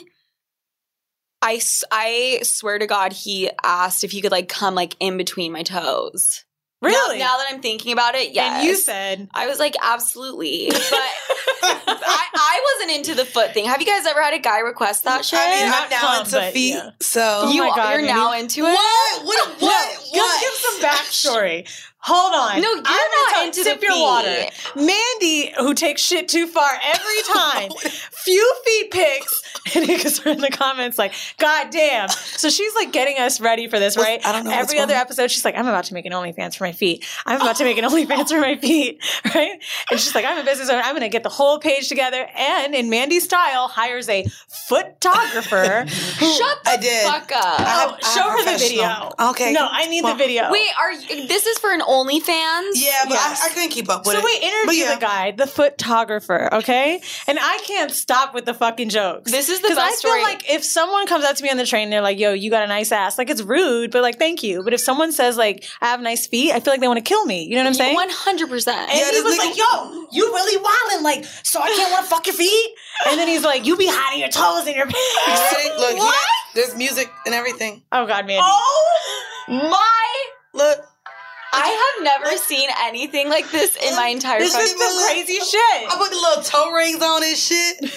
I, s- I swear to God, he asked if he could like come like in between my toes. Really? Now, now that I'm thinking about it, yes. And you said, I was like, absolutely. But I, I wasn't into the foot thing. Have you guys ever had a guy request that shit? I mean, Not I'm now cum, into but feet, yeah. so you, my God, you're Mandy. now into it? what? What? What? no, what? give some backstory. Hold on. No, you're I'm gonna not tell- into sip the your feet. water. Mandy, who takes shit too far every time, few feet pics, and because we're in the comments like, God damn. So she's like getting us ready for this, What's- right? I don't know what's Every going other on. episode, she's like, I'm about to make an OnlyFans for my feet. I'm about to make an OnlyFans for my feet, right? And she's like, I'm a business owner. I'm going to get the whole page together, and in Mandy's style, hires a photographer. who- Shut the I did. fuck up. I have- Oh, I show have her the video. professional. Okay. No, I need Well, the video. Wait, are you, this is for an OnlyFans? Yeah, but Yes. I, I couldn't keep up with So it. wait, interview But yeah. the guy, the photographer, okay? And I can't stop with the fucking jokes. This is the Because I best feel story. like if someone comes up to me on the train, they're like, yo, you got a nice ass. Like, it's rude, but like, thank you. But if someone says like, I have nice feet, I feel like they want to kill me. You know what I'm saying? one hundred percent. And Yeah, he this was nigga- like, yo, you really wildin', like, so I can't want to fuck your feet? And then he's like, you be hiding your toes in your pants. Look, he had, There's music and everything. Oh God, Mandy. Oh my! Look. I have never seen anything like this in my entire This fucking is some crazy shit. I put the little toe rings on and shit.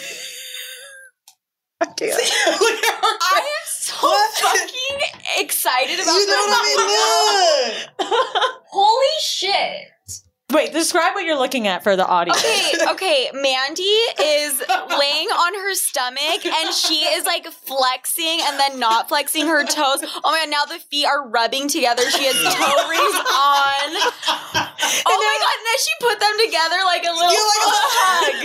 I can't. Look at her. I am so What? fucking excited about You know this. what I mean? Look. Holy shit. Wait, describe what you're looking at for the audience. Okay, okay. Mandy is laying on her stomach and she is like flexing and then not flexing her toes. Oh my God, now the feet are rubbing together. She has toe rings on. Oh my God, and then she put them together like a little You're like a hug.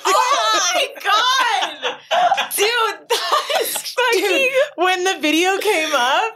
Oh my God. Dude, that's fucking... Dude, when the video came up,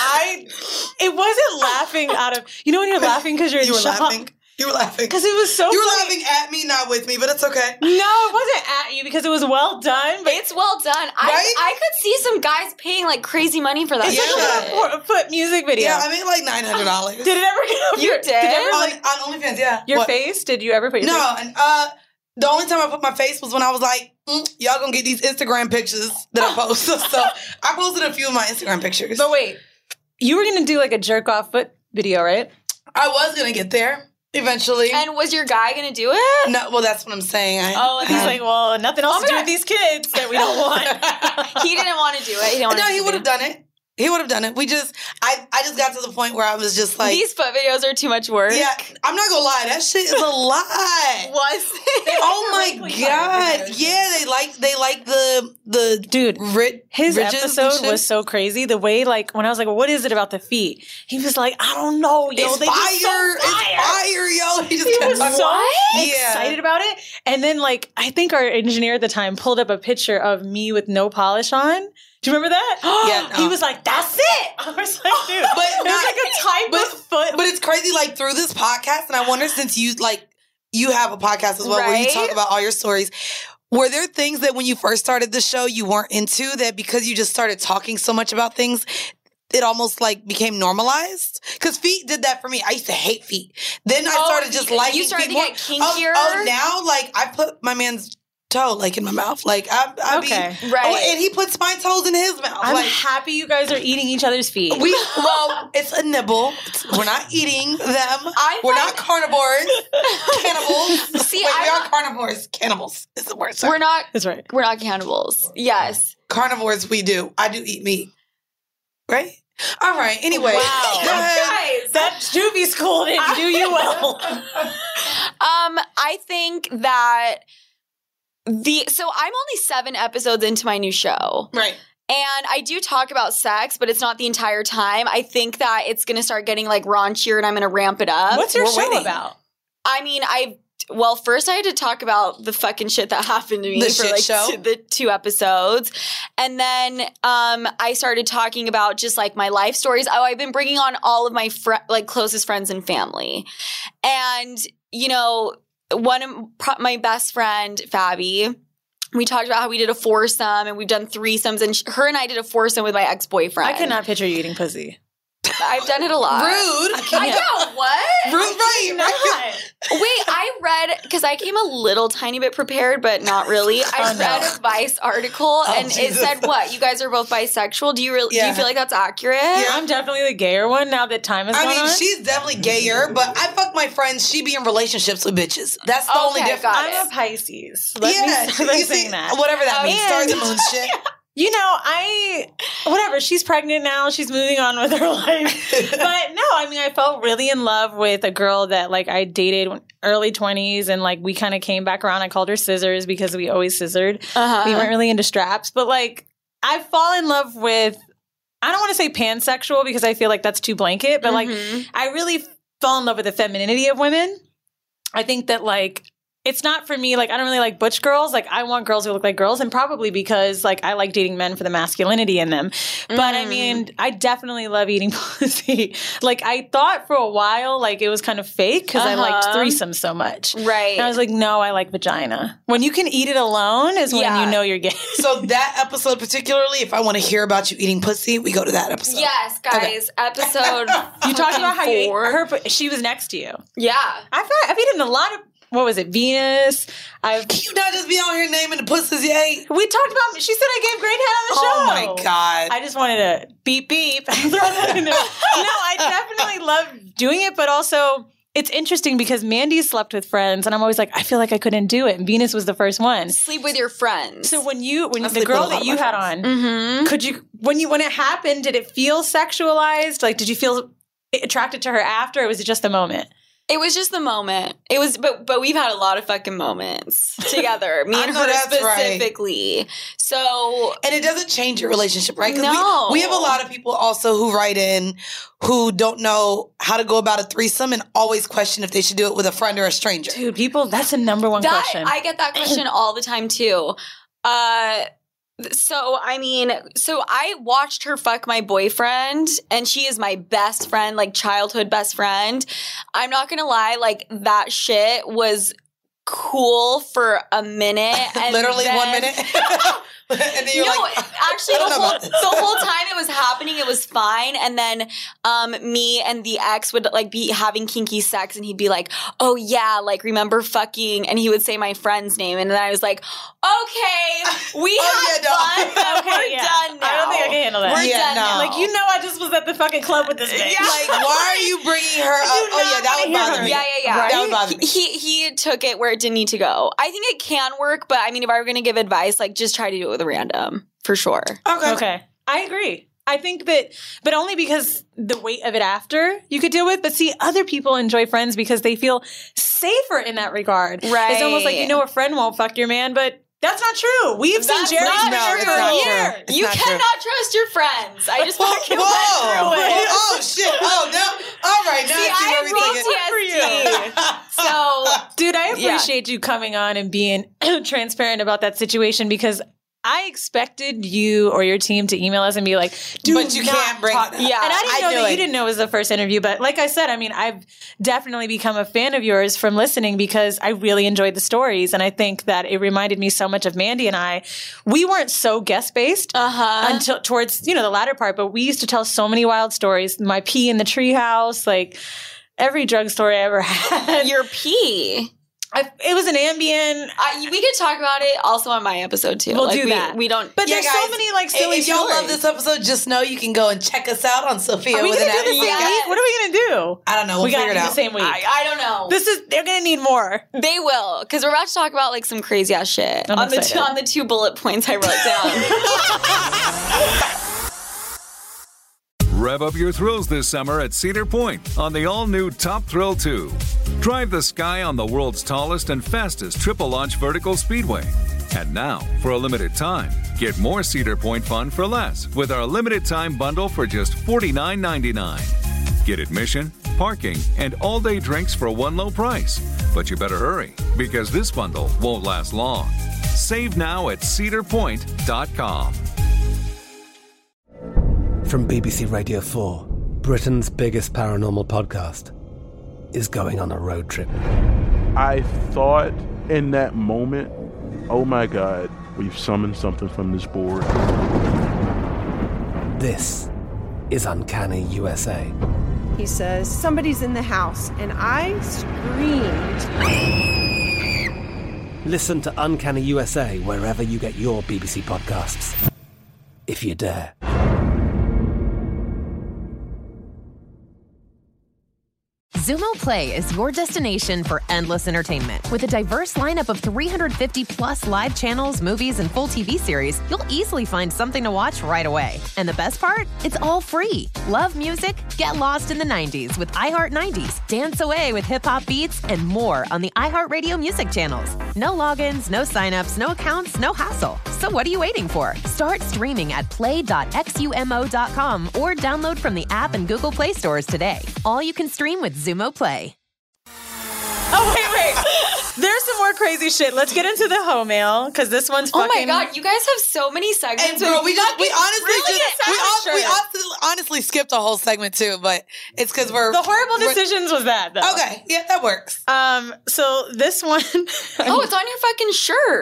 I it wasn't laughing out of you know when you're laughing because you're in You were shock. laughing. You were laughing. Because it was so You were funny. laughing at me, not with me, but it's okay. No, it wasn't at you because it was well done. But It's well done. Right? I I could see some guys paying like crazy money for that Yeah. shit. it's like a foot music video. Yeah, I made like nine hundred dollars. Did it ever get up You your, did? Did it ever, on, like, on OnlyFans, yeah. your What? face? Did you ever put your No, face? and uh, the only time I put my face was when I was like, mm, y'all gonna get these Instagram pictures that I post. So I posted a few of my Instagram pictures. But wait, you were gonna do like a jerk off foot video, right? I was gonna get there eventually. And was your guy gonna do it? no, well, that's what I'm saying. I, Oh, and he's I- like, well, nothing else Oh to my do God. with these kids that we don't want. He didn't want to do it. He didn't want no, to he do would it. have done it. He would have done it. We just, I, I just got to the point where I was just like, These foot videos are too much work. yeah, I'm not gonna lie, that shit is a lie. Was it? Oh my God! Yeah, they like they like the the Dude, ri- His ridges and episode shit. was so crazy. The way, like, when I was like, well, what is it about the feet? He was like, I don't know, yo. It's they fire! just so It's fire, yo! He just He kept was talking- so What? Yeah. excited about it. And then, like, I think our engineer at the time pulled up a picture of me with no polish on. Do you remember that? Yeah, He no. was like, that's it. I was like, dude. But it was not- like a type but- of foot. But it's crazy, like through this podcast, and I wonder since you like you have a podcast as well where you Right? talk about all your stories. Were there things that when you first started the show you weren't into that because you just started talking so much about things, it almost like became normalized? Because feet did that for me. I used to hate feet. Then I Oh, started just you- liking you started feet to more. get kinkier? Oh, oh, now like I put my man's toe like in my mouth. Like I, I Okay. be, Right. Oh, and he puts my toes in his mouth. I'm like happy you guys are eating each other's feet. we well, it's a nibble. It's- we're not eating them. I we're find- not carnivores. Cannibals. See, Wait, we I'm- are carnivores. Cannibals is the word. Sorry. We're not. That's right. We're not cannibals. Yes. carnivores. We do. I do eat meat. Right. All right. Anyway. Wow. Go ahead. Guys. That juvie school didn't do you well. Um, I think that the so I'm only seven episodes into my new show. Right. And I do talk about sex, but it's not the entire time. I think that it's going to start getting like raunchier and I'm going to ramp it up. What's your We're show waiting. about? I mean, I well, first I had to talk about the fucking shit that happened to me The for shit like show? two, the two episodes. And then um I started talking about just like my life stories. Oh, I've been bringing on all of my fr- like closest friends and family. And you know, one of pro- my best friend, Fabi, we talked about how we did a foursome and we've done threesomes, and sh- her and I did a foursome with my ex-boyfriend. I cannot picture you eating pussy. I've done it a lot. Rude. I know, what? Rude. Right. Right. Wait, I read, because I came a little tiny bit prepared, but not really. I Oh, no. read a Vice article and it Jesus. said, what? You guys are both bisexual? Do you really, do Yeah. you feel like that's accurate? I'm definitely the gayer one now that time has I gone mean, on. she's definitely gayer, but I fuck my friends. She be in relationships with bitches. That's the Okay, only difference. got I'm it. a Pisces. Let yeah, me start by you saying see, that. whatever that Oh, means. and- Stars and moon shit. You know, I whatever. She's pregnant now. She's moving on with her life. But no, I mean, I felt really in love with a girl that like I dated when- early twenties, and like we kind of came back around. I called her Scissors because we always scissored. Uh-huh. We weren't really into straps, but like I fall in love with. I don't want to say pansexual because I feel like that's too blanket, but like Mhm. I really fall in love with the femininity of women. I think that like it's not for me. Like I don't really like butch girls. Like I want girls who look like girls, and probably because like I like dating men for the masculinity in them. But I Mm. mean, I definitely love eating pussy. Like I thought for a while, like it was kind of fake because I liked Uh-huh. threesomes so much. Right. And I was like, no, I like vagina. When you can eat it alone is when Yeah. you know you're gay. So that episode particularly, if I want to hear about you eating pussy, we go to that episode. Yes, guys. Episode You talked about how you ate four. her. She was next to you. Yeah. I've I've eaten a lot of what was it, Venus. I've Can you not just be out here naming the pussies you ate? we talked about. She said I gave great head on the show. Oh my God. I just wanted to beep beep. Throw that in there. No, I definitely love doing it, but also it's interesting because Mandy slept with friends, and I'm always like, I feel like I couldn't do it. And Venus was the first one. Sleep with your friends. So when you, when I the sleep girl with a lot that of you my had friends. on, Mm-hmm. could you, when you, when it happened, did it feel sexualized? Like, did you feel attracted to her after, or was it just a moment? It was just the moment. It was, but but we've had a lot of fucking moments together. Me I and know her that's right. specifically. So And it doesn't change your relationship, right? 'Cause No. we, we have a lot of people also who write in who don't know how to go about a threesome and always question if they should do it with a friend or a stranger. Dude, people, that's a number one that question. I get that question all the time too. Uh, so I mean, so I watched her fuck my boyfriend, and she is my best friend, like childhood best friend. I'm not gonna lie, like that shit was cool for a minute. And Literally then- one minute. And then you're no, like, actually, I the don't know whole, about this. the whole time it was happening, it was fine. And then um, me and the ex would like be having kinky sex, and he'd be like, "Oh yeah, like remember fucking?" And he would say my friend's name, and then I was like, "Okay, we Oh, had yeah, no. fun, but Okay, we're yeah. done now. I don't think I can handle that. We're Yeah, done no. now." Like, you know, I just was at the fucking club with this bitch. Yeah. like, why are you bringing her up? do Oh, yeah, not that would wanna hear bother her. me. Yeah, yeah, yeah. That would bother me. He he took it where it didn't need to go. I think it can work, but I mean, if I were going to give advice, like just try to do it with a random for sure. Okay. Okay. I agree. I think that, but only because the weight of it after you could deal with. But see, other people enjoy friends because they feel safer in that regard. Right. It's almost like, you know, a friend won't fuck your man, but that's not true. We've seen That's Jerry not fuck true. her It's for not true. years. It's You not true. cannot trust your friends. I just Whoa, fucking whoa. went through it. Oh, shit. Oh, no. All right. Now See, I see I where we have P T S D. So Dude, I Yeah. appreciate you coming on and being transparent about that situation because I expected you or your team to email us and be like, "Dude, But you not can't bring talk." it up. Yeah, and I didn't I know knew that it. you didn't know it was the first interview. But like I said, I mean, I've definitely become a fan of yours from listening because I really enjoyed the stories, and I think that it reminded me so much of Mandy and I. We weren't so guest based Uh-huh. until towards you know the latter part, but we used to tell so many wild stories. My pee in the treehouse, like every drug story I ever had. your pee. I, it was an Ambien. I, we could talk about it also on my episode too. We'll Like, do we, that. We don't. But Yeah, there's guys, so many like silly if y'all stories. love this episode, just know you can go and check us out on Sophia Are we with gonna an do the S. same Yeah. week? What are we gonna do? I don't know. We'll we gotta figure it do out. the same week. I, I don't know. This is they're gonna need more. They will, because we're about to talk about like some crazy ass shit I'm on the two, excited. on the two bullet points I wrote down. Rev up your thrills this summer at Cedar Point on the all-new Top Thrill two. Drive the sky on the world's tallest and fastest triple-launch vertical speedway. And now, for a limited time, get more Cedar Point fun for less with our limited-time bundle for just forty-nine ninety-nine. Get admission, parking, and all-day drinks for one low price. But you better hurry, because this bundle won't last long. Save now at cedar point dot com. From B B C Radio four, Britain's biggest paranormal podcast is going on a road trip. I thought in that moment, oh my God, we've summoned something from this board. This is Uncanny U S A. He says, somebody's in the house, and I screamed. Listen to Uncanny U S A wherever you get your B B C podcasts, if you dare. Zumo Play is your destination for endless entertainment. With a diverse lineup of three hundred fifty plus live channels, movies, and full T V series, you'll easily find something to watch right away. And the best part? It's all free. Love music? Get lost in the nineties with iHeart nineties, dance away with hip-hop beats, and more on the iHeartRadio music channels. No logins, no signups, no accounts, no hassle. So what are you waiting for? Start streaming at play dot xumo dot com or download from the app and Google Play stores today. All you can stream with Zumo Play. Oh wait, wait. There's some more crazy shit. Let's get into the hoe mail because this one's Oh fucking. my God, you guys have so many segments. And girl, we just we fucking honestly brilliant just, we, sound hon- we shirts. honestly, honestly skipped a whole segment too, but it's because we're The horrible we're- decisions was that though. Okay, yeah, that works. Um. So this one. Oh, it's on your fucking shirt.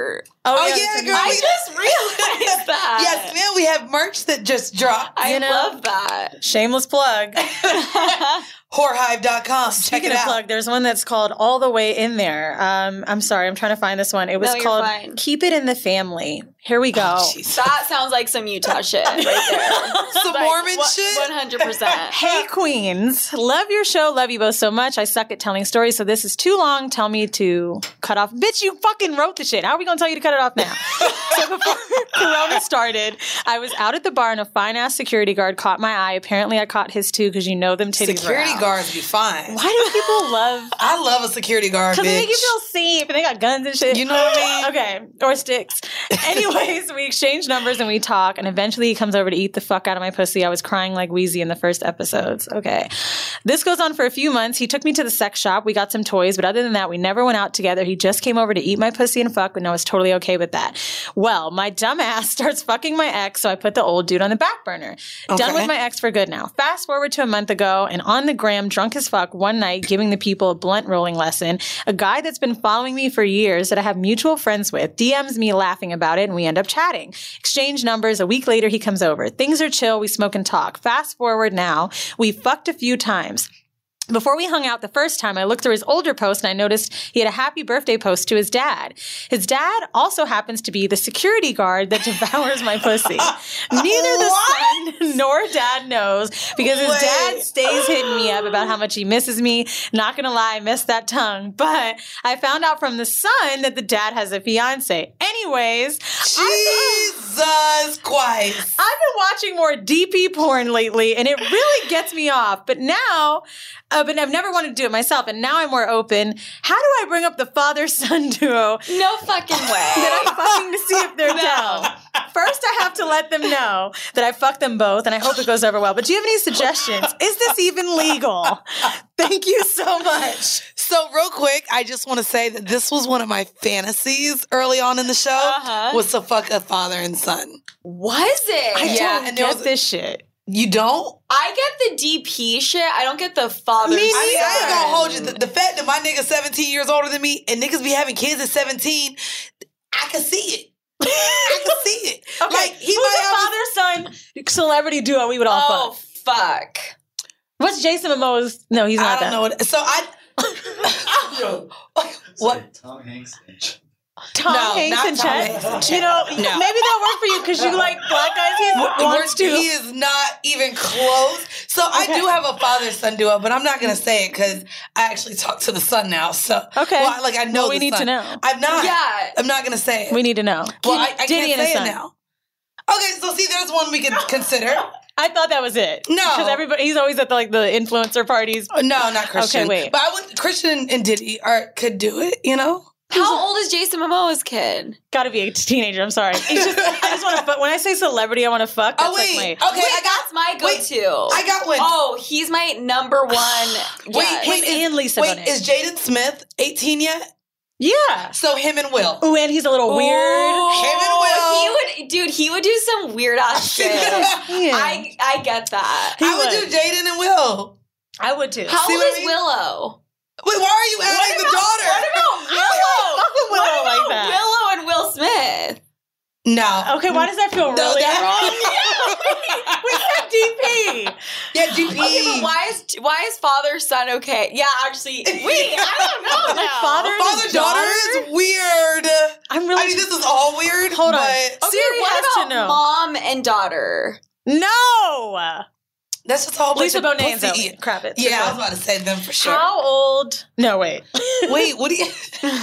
Oh, yeah, yeah, that's girl. I we- just realized that. Yes, man, we have merch that just dropped. I You know? love that. Shameless plug. Whorehive dot com. Check Speaking it of out. plug, there's one that's called All the Way in There. Um, I'm sorry, I'm trying to find this one. It was No, you're called fine. Keep It in the Family. Here we go. That sounds like some Utah shit right there. Some Like, Mormon wha- shit? one hundred percent. Hey, queens. Love your show. Love you both so much. I suck at telling stories, so this is too long. Tell me to cut off. Bitch, you fucking wrote the shit. How are we going to tell you to cut it off now? So before Corona started, I was out at the bar and a fine-ass security guard caught my eye. Apparently, I caught his too because you know them titties Security were out. guards be fine. Why do people love... I love a security guard, Because bitch. they make you feel safe and they got guns and shit. You know what I mean? Okay. Or sticks. Anyways, we exchange numbers and we talk, and eventually he comes over to eat the fuck out of my pussy. I was crying like Wheezy in the first episodes. Okay. This goes on for a few months. He took me to the sex shop. We got some toys, but other than that, we never went out together. He just came over to eat my pussy and fuck, and I was totally okay with that. Well, my dumb ass starts fucking my ex, so I put the old dude on the back burner. Done Okay. with my ex for good now. Fast forward to a month ago, and on the gram, drunk as fuck, one night, giving the people a blunt rolling lesson, a guy that's been following me for years that I have mutual friends with D Ms me laughing about it, and we end up chatting. Exchange numbers. A week later, he comes over. Things are chill. We smoke and talk. Fast forward now, we fucked a few times. Before we hung out the first time, I looked through his older post and I noticed he had a happy birthday post to his dad. His dad also happens to be the security guard that devours my pussy. Neither the son nor dad knows because his Wait. dad stays hitting me up about how much he misses me. Not gonna lie, I miss that tongue. But I found out from the son that the dad has a fiance. Anyways, Jesus Christ. I've been watching more D P porn lately, and it really gets me off. But now, uh, but I've never wanted to do it myself, and now I'm more open. How do I bring up the father-son duo No fucking way. that I'm fucking to see if they're down? First, I have to let them know that I fucked them both, and I hope it goes over well. But do you have any suggestions? Is this even legal? Thank you so much. So real quick, I just want to say that this was one of my fantasies early on in the show Uh-huh. was to fuck a father and son. Was it? I Yeah, don't and there get was- this shit. You don't? I get the D P shit. I don't get the father. Me I mean, I ain't neither. gonna hold you. The, the fact that my nigga's seventeen years older than me and niggas be having kids at seventeen, I can see it. I can see it. Okay, Like, he who's might a father-son celebrity duo we would all Oh fuck? fuck. What's Jason Momoa's? No, he's I not don't that. know what. So I. Yo, what? Tom Hanks and Ch- Tom No, Hanks not and Tom Chet. Hanks and You Chet. know, No. maybe they'll work for you because you like black guys. He wants to. He is not even close. So I Okay. do have a father-son duo, but I'm not gonna say it because I actually talk to the son now. So Okay. well, like I know Well, we the need to son. know. I'm not. Yeah. I'm not gonna say it. We need to know. well, I, I Diddy can't and his say it son. now. Okay, so see, there's one we could consider. I thought that was it. No. because everybody he's always at the, like the influencer parties. Oh, no, not Christian. Okay, wait. But I would Christian and Diddy are could do it. You know. How old is Jason Momoa's kid? Got to be a teenager. I'm sorry. It's just I just want to fuck. When I say celebrity, I want to fuck. That's Oh wait. like my. Okay, Wait, I got. that's my wait, go-to. I got one. Oh, he's my number one. Wait, yes. him Wait, and Lisa Wait, Bonet. is Jaden Smith eighteen yet? Yeah. So him and Will. Ooh, and he's a little weird. Him and Will. He would, dude. He would do some weird ass shit. Yeah. I I get that. He I would would. do Jaden and Will. I would too. How See old what I is mean? Willow? Wait, why are you adding the daughter? What about Willow? fuck with Willow what like about that. Willow and Will Smith? No. Okay, why does that feel No, really that- wrong? We said D P. Yeah, G P. Okay, but why is why is father son okay? Yeah, actually, wait, I don't know. Like now. father and Father his daughter daughter? is weird. I'm really. I mean, this is all weird. Hold on. but Okay, Siri what has about to know. mom and daughter? No. That's just a whole bunch Lisa of Bonet and pussy Zoe eating. Kravitz. Yeah, I was about to say them for sure. How old? No, wait. Wait, what do you?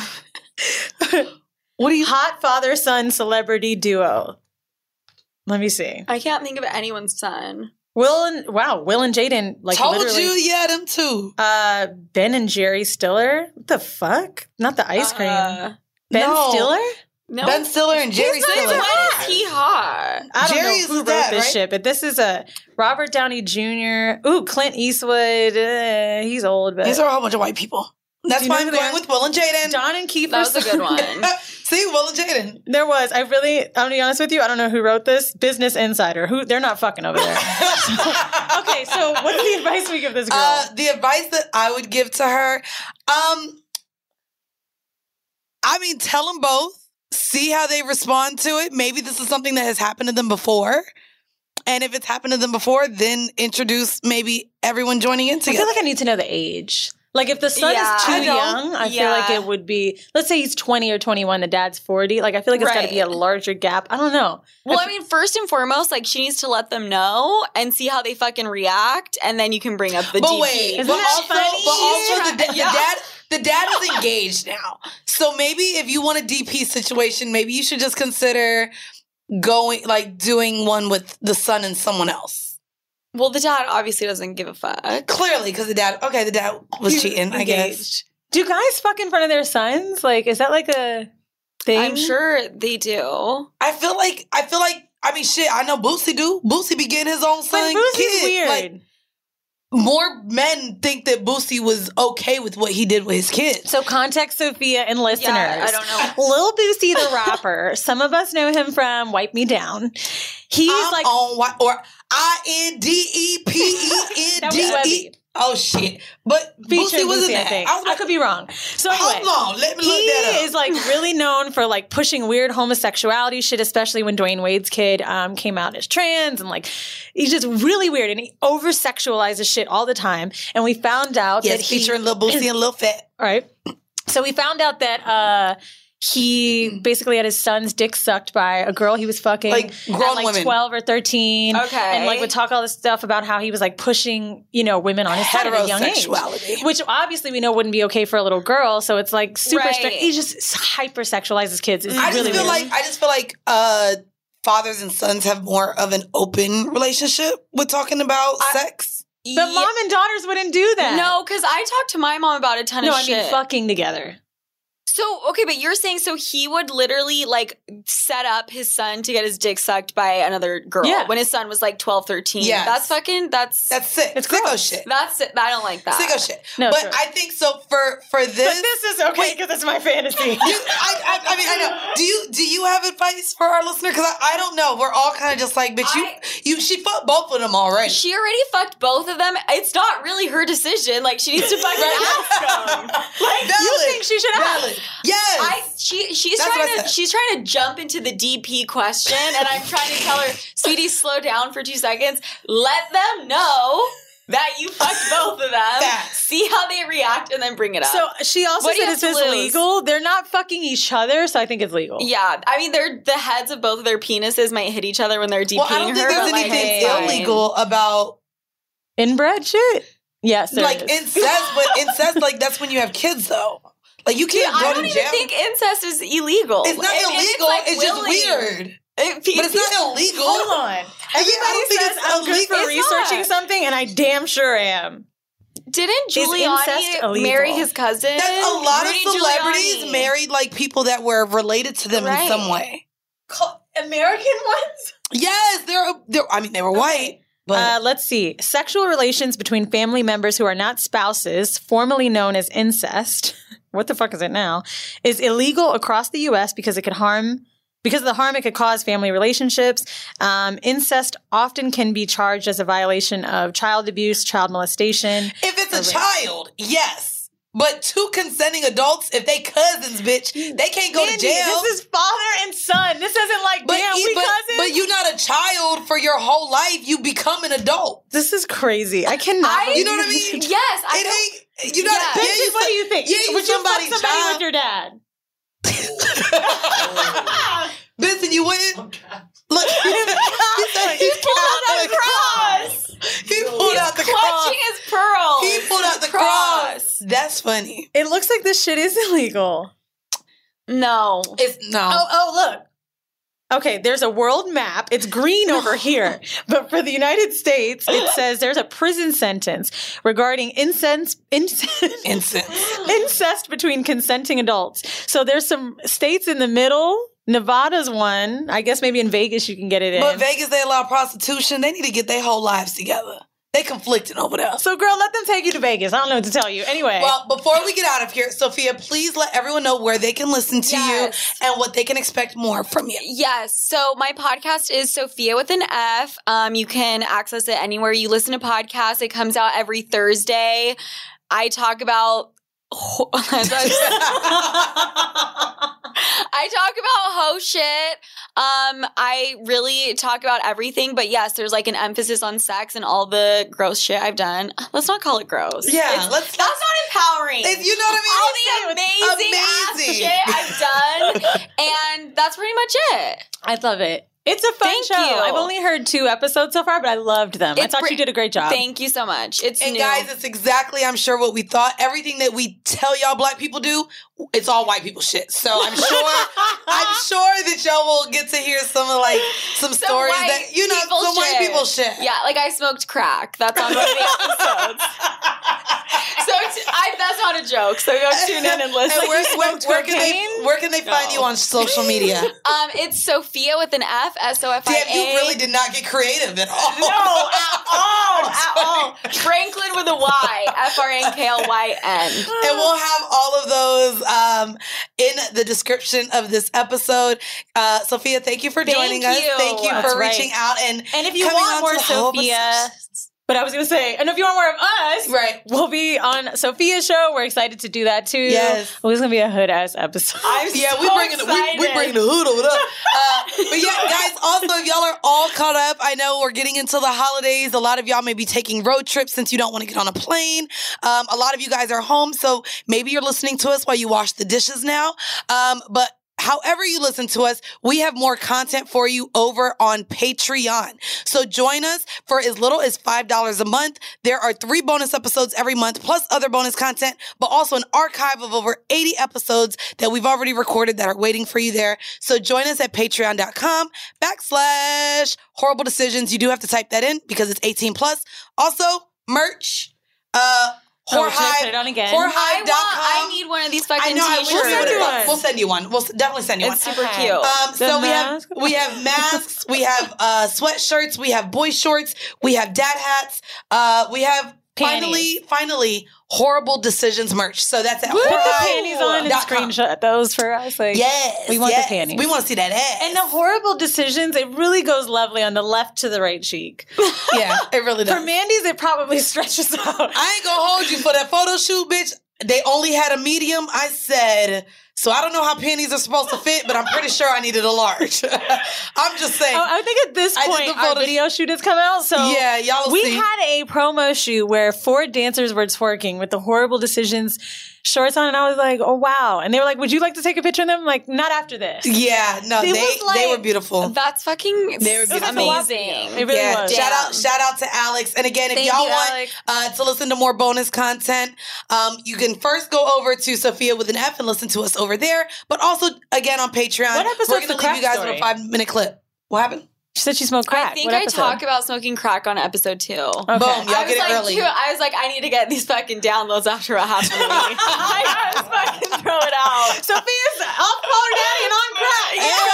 What do you? Hot father son celebrity duo. Let me see. I can't think of anyone's son. Will and wow, Will and Jaden like Told literally. you, yeah, them too. Uh, Ben and Jerry Stiller. What the fuck? Not the ice cream. Uh, Ben no. Stiller. no, Ben Stiller and Jerry He's not Stiller. even- Why is he hot? I don't Jerry know is who his wrote dad, this right? shit, but this is a Robert Downey Junior Ooh, Clint Eastwood. Uh, he's old, but These are a whole bunch of white people. That's Do you why know I'm who they going are? with Will and Jaden. Don and Kiefer. That was a good one. See, Will and Jaden. There was. I really. I'm gonna be honest with you. I don't know who wrote this. Business Insider. Who? They're not fucking over there. Okay, so what's the advice we give this girl? Uh, the advice that I would give to her, um, I mean, tell them both. see how they respond to it. Maybe this is something that has happened to them before. And if it's happened to them before, then introduce maybe everyone joining in together. I feel like I need to know the age. Like if the son Yeah. is too I young, I yeah. feel like it would be, let's say he's twenty or twenty-one, the dad's forty. Like I feel like it's got to be a Right. larger gap. I don't know. Well, I I mean, first and foremost, like she needs to let them know and see how they fucking react, and then you can bring up the But D P. wait, Isn't but that also, funny? but also the, da- the Yeah. dad, the dad is engaged now. So maybe if you want a D P situation, maybe you should just consider going, like doing one with the son and someone else. Well, the dad obviously doesn't give a fuck. Clearly, because the dad, okay, the dad was cheating, I guess. Do guys fuck in front of their sons? Like, is that like a thing? I'm sure they do. I feel like, I feel like, I mean, shit, I know Boosie do. Boosie be getting his own But son Boosie's kid. weird. Like, more men think that Boosie was okay with what he did with his kids. So context Sophia and listeners. Yeah, I don't know. Lil Boosie the rapper. Some of us know him from Wipe Me Down. He's I'm like on what or I N D E P E N That was D E. Webby. Oh shit! But featuring Boosie was in Boosie, I that. think. I was I like, could be wrong. So anyway, hold on, let me look he that up. is like really known for like pushing weird homosexuality shit, especially when Dwayne Wade's kid um, came out as trans, and like he's just really weird, and he over sexualizes shit all the time. And we found out yes, that he, featuring Lil Boosie and Lil Fat. right? So we found out that uh, he basically had his son's dick sucked by a girl he was fucking, Like, grown at like women. twelve or thirteen. Okay. And like would talk all this stuff about how he was like pushing, you know, women on his head at a young age. Heterosexuality. Which obviously we know wouldn't be okay for a little girl. So it's like super Right. strict. He just hyper sexualizes kids. It's I just really feel weird. like I just feel like uh, fathers and sons have more of an open relationship with talking about sex. But mom and daughters wouldn't do that. No, because I talked to my mom about a ton No, of I shit. mean fucking together. So, okay, but you're saying so he would literally like set up his son to get his dick sucked by another girl Yeah. when his son was like twelve, thirteen. Yes. That's fucking, that's, That's sick. It's Sicko gross. shit. that's, I don't like that. Sicko shit. No, but sure. I think so for for this. But this is okay Wait, because it's my fantasy. do, I, I, I mean, I know. Do you do you have advice for our listener? Because I, I don't know. We're all kind of just like, bitch, I- you you she fucked both of them already. She already fucked both of them. It's not really her decision. Like, she needs to fucking ask them. Like, you Valid. think she should Valid. ask? Yes. I she she's That's what I trying to said. she's trying to jump into the D P question, and I'm trying to tell her, sweetie, slow down for two seconds. Let them know that you fucked both of them. Facts. See how they react, and then bring it up. So she also What do you said, have is to this lose? legal? They're not fucking each other, so I think it's legal. yeah, I mean, they're the heads of both of their penises might hit each other when they're DPing well, I don't her. think there's but, like, anything it's fine. illegal about Inbred shit? Yes, there like is. incest, but incest like that's when you have kids though. Like you Dude, can't I go don't to even jail. think incest is illegal. it's not It- illegal. like, It's, just willing. weird. It- But it's not illegal. Hold on. I Everybody don't think says it's I'm good illegal. for It's researching not. something, and I damn sure am. Didn't incest Giuliani illegal? marry his cousin? That's a lot Rudy of celebrities Giuliani. married like people that were related to them in Right. some way. American ones? Yes, they're, they're I mean they were white, but Uh, let's see. Sexual relations between family members who are not spouses, formerly known as incest, what the fuck is it now, is illegal across the U S because it could harm, because of the harm it could cause family relationships. Um, incest often can be charged as a violation of child abuse, child molestation. if it's a or rape. child, yes. But two consenting adults, if they cousins, bitch, they can't go Mandy, to jail. this is father and son. This isn't like, but, damn, e- we but, cousins. but you're not a child for your whole life. You become an adult. This is crazy. I cannot. I- believe You know what I this. mean? Yes, I It don't- ain't. You're not. Yeah. Yeah, Bitches, you what so- do you think? Yeah, you Would you fuck somebody's somebody child. with your dad? Listen, you wouldn't. Look, he said he pulled out the cross. He pulled out the cross. Clutching his pearls. He pulled out the cross. That's funny. It looks like this shit is illegal. No. It's no. Oh, oh, look. Okay, there's a world map. It's green over here. But for the United States, it says there's a prison sentence regarding incest, incest, Incense. incest between consenting adults. So there's some states in the middle. Nevada's one. I guess maybe in Vegas you can get it in. But Vegas, they allow prostitution. They need to get their whole lives together. They conflicting over there. so, girl, let them take you to Vegas. I don't know what to tell you. Anyway. Well, before we get out of here, Sophia, please let everyone know where they can listen to Yes. you and what they can expect more from you. Yes. So my podcast is Sophia with an F. Um, you can access it anywhere you listen to podcasts. It comes out every Thursday. I talk about. I talk about hoe shit. Um, I really talk about everything, but yes, there's like an emphasis on sex and all the gross shit I've done. Let's not call it gross. Yeah, It's- let's- that's not empowering. If you know what I mean? All the amazing, Amazing. ass shit I've done, and that's pretty much it. I love it. It's a fun Thank show. you. I've only heard two episodes so far, but I loved them. I It's thought br- you did a great job. Thank you so much. It's And new. guys, it's exactly, I'm sure, what we thought. Everything that we tell y'all black people do, it's all white people shit. So I'm sure, I'm sure that y'all will get to hear some of like some, Some stories white that you know, people some white shit. people shit. Yeah, like I smoked crack. That's on one of the episodes. So t- I, that's not a joke. So go tune in and listen. And where, you where, smoked where can they cocaine? where can they find No. you on social media? Um, it's Sophia with an F, S O F I A. Damn, you really did not get creative at all. No, at all, at all. Franklin with a Y, F R A N K L Y N. And we'll have all of those um, in the description of this episode. Uh, Sophia, thank you for Thank joining us. you. Thank you That's for right. reaching out and And if you coming want on more to the whole Sophia, episode. but I was going to say, and if you want more of us, Right. we'll be on Sophia's show. We're excited to do that too. Yes. It was going to be a hood ass episode. I'm Yeah, we so bringing the, we, we excited. bringing the hood over there. Uh, but yeah, guys, also if y'all are all caught up, I know we're getting into the holidays. A lot of y'all may be taking road trips since you don't want to get on a plane. Um, a lot of you guys are home, so maybe you're listening to us while you wash the dishes now. Um, but however you listen to us, we have more content for you over on Patreon. So join us for as little as five dollars a month. There are three bonus episodes every month, plus other bonus content, but also an archive of over eighty episodes that we've already recorded that are waiting for you there. So join us at patreon.com backslash horrible decisions. You do have to type that in because it's eighteen plus. Also, merch. Uh, Oh, should I Whorehive. put it on again? I, Whorehive want, dot I com. need one of these fucking I know. I t-shirts. will send you one. one. We'll send you one. We'll s- definitely send you one. It's super Okay. cute. Um, so The we have mask? we have masks, we have uh, sweatshirts, we have boy shorts, we have dad hats, uh, we have finally, Panties. finally horrible decisions merch. So that's at Put the horrible panties on and dot com. screenshot those for us. Like, Yes, we want yes. the panties. We want to see that ass. And the horrible decisions, it really goes lovely on the left to the right cheek. yeah, it really does. For Mandy's, it probably stretches out. I ain't gonna hold you for that photo shoot, bitch. They only had a medium. I said, so I don't know how panties are supposed to fit, but I'm pretty sure I needed a large. I'm just saying. Oh, I think at this I did point, the our photo video shoot has come out. So Yeah, y'all will we see. had a promo shoot where four dancers were twerking with the horrible decisions shorts on, and I was like, oh wow. And they were like, would you like to take a picture of them? I'm like, not after this. yeah, no, It they was like- they were beautiful. That's fucking They were It was like beautiful. a lot- amazing. It really yeah, was. shout Damn. out, shout out to Alex. And again, if Thank y'all you, want Alex. uh, to listen to more bonus content, um, you can first go over to Sophia with an F and listen to us over there. But also, again, on Patreon, What episode's we're going the to crack leave you guys story? with a five minute clip. What happened? She said she smoked crack. I think What I episode? talk about smoking crack on episode two. Okay. Boom, y'all I was get it like, early. dude, I was like, I need to get these fucking downloads after what happened to me. I gotta fucking throw it out. Sophia's off Color Daddy and on crack.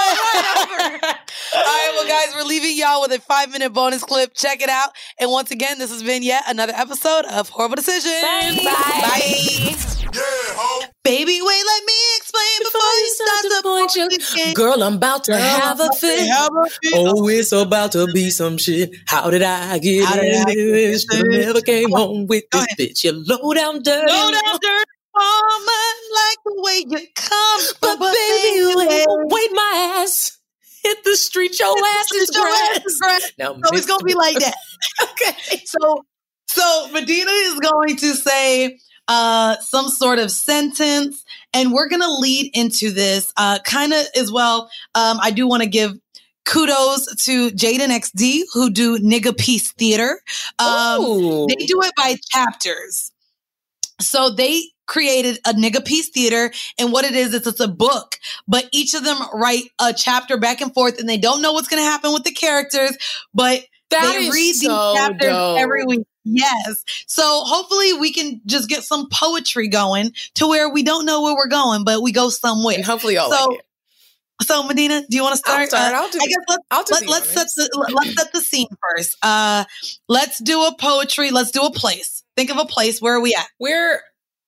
All right, well, guys, we're leaving y'all with a five minute bonus clip. Check it out. And once again, this has been yet another episode of Horrible Decisions. Bye. Bye. Baby, wait, let me explain before you start to point your Girl, I'm about to have a fit. Oh, it's about to be some shit. How did I get How did in I get this? in Should've this? never came home with Go this ahead. bitch. You low down dirty. Low down dirty woman, like the way you come. But baby, wait, wait my ass. Hit the street, your ass is Your ass grass. is grass. Now, So it's gonna be like that. Okay. So so Medina is going to say uh some sort of sentence, and we're gonna lead into this uh kind of as well. Um, I do want to give kudos to Jaden X D who do Nigga Peace Theater. Um Ooh. they do it by chapters. So they created a Nigga Peace Theater, and what it is is it's a book, but each of them write a chapter back and forth, and they don't know what's going to happen with the characters, but That they is read so these chapters dope. every week. Yes. So hopefully we can just get some poetry going to where we don't know where we're going, but we go somewhere. And hopefully y'all So- like it. So Medina, do you want to start? I'll start. Uh, I'll do I guess let's, I'll do let, the let's set honors. the let's set the scene first. Uh, let's do a poetry. Let's do a place. Think of a place. Where are we at? We're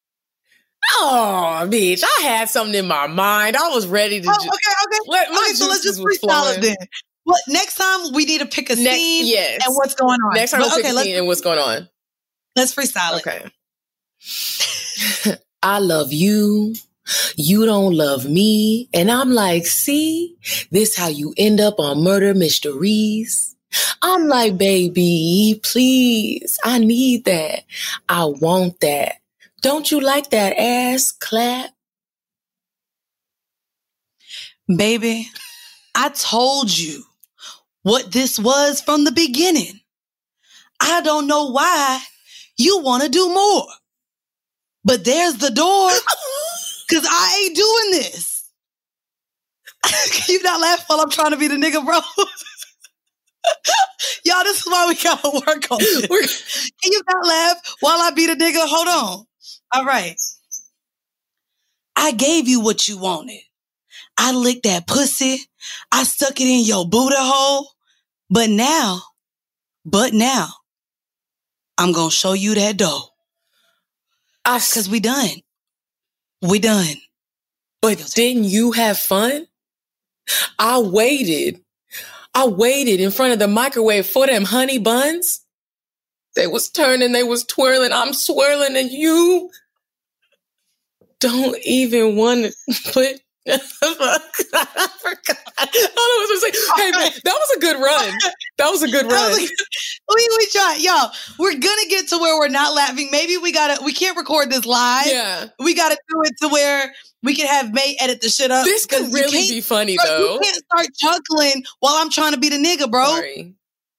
oh, bitch! I had something in my mind. I was ready to. Oh, ju- okay, okay. Let- my okay, so let's juices just was freestyle flowing. it then. Well, next time we need to pick a Next- scene yes. and what's going on. Next time But, we'll pick okay, a let's, scene and what's going on. let's freestyle it. Okay. I love you. You don't love me. And I'm like, see, this how you end up on Murder Mysteries. I'm like, baby, please, I need that. I want that. Don't you like that ass clap? Baby, I told you what this was from the beginning. I don't know why you want to do more. But there's the door, because I ain't doing this. Can you not laugh while I'm trying to be the nigga, bro? Y'all, this is why we gotta work on this. Can you not laugh while I be the nigga? Hold on. All right. I gave you what you wanted. I licked that pussy. I stuck it in your Buddha hole. But now, but now, I'm gonna show you that dough. Because we done. We done. But didn't you have fun? I waited. I waited in front of the microwave for them honey buns. They was turning, they was twirling. I'm swirling, and you don't even want to put... I forgot. I was just like, hey, man, that was a good run. That was a good run. we we try, y'all. We're gonna get to where we're not laughing. Maybe we gotta. We can't record this live. Yeah, we gotta do it to where we can have May edit the shit up. This could really be funny, bro, though. You can't start chuckling while I'm trying to be the nigga, bro. Sorry.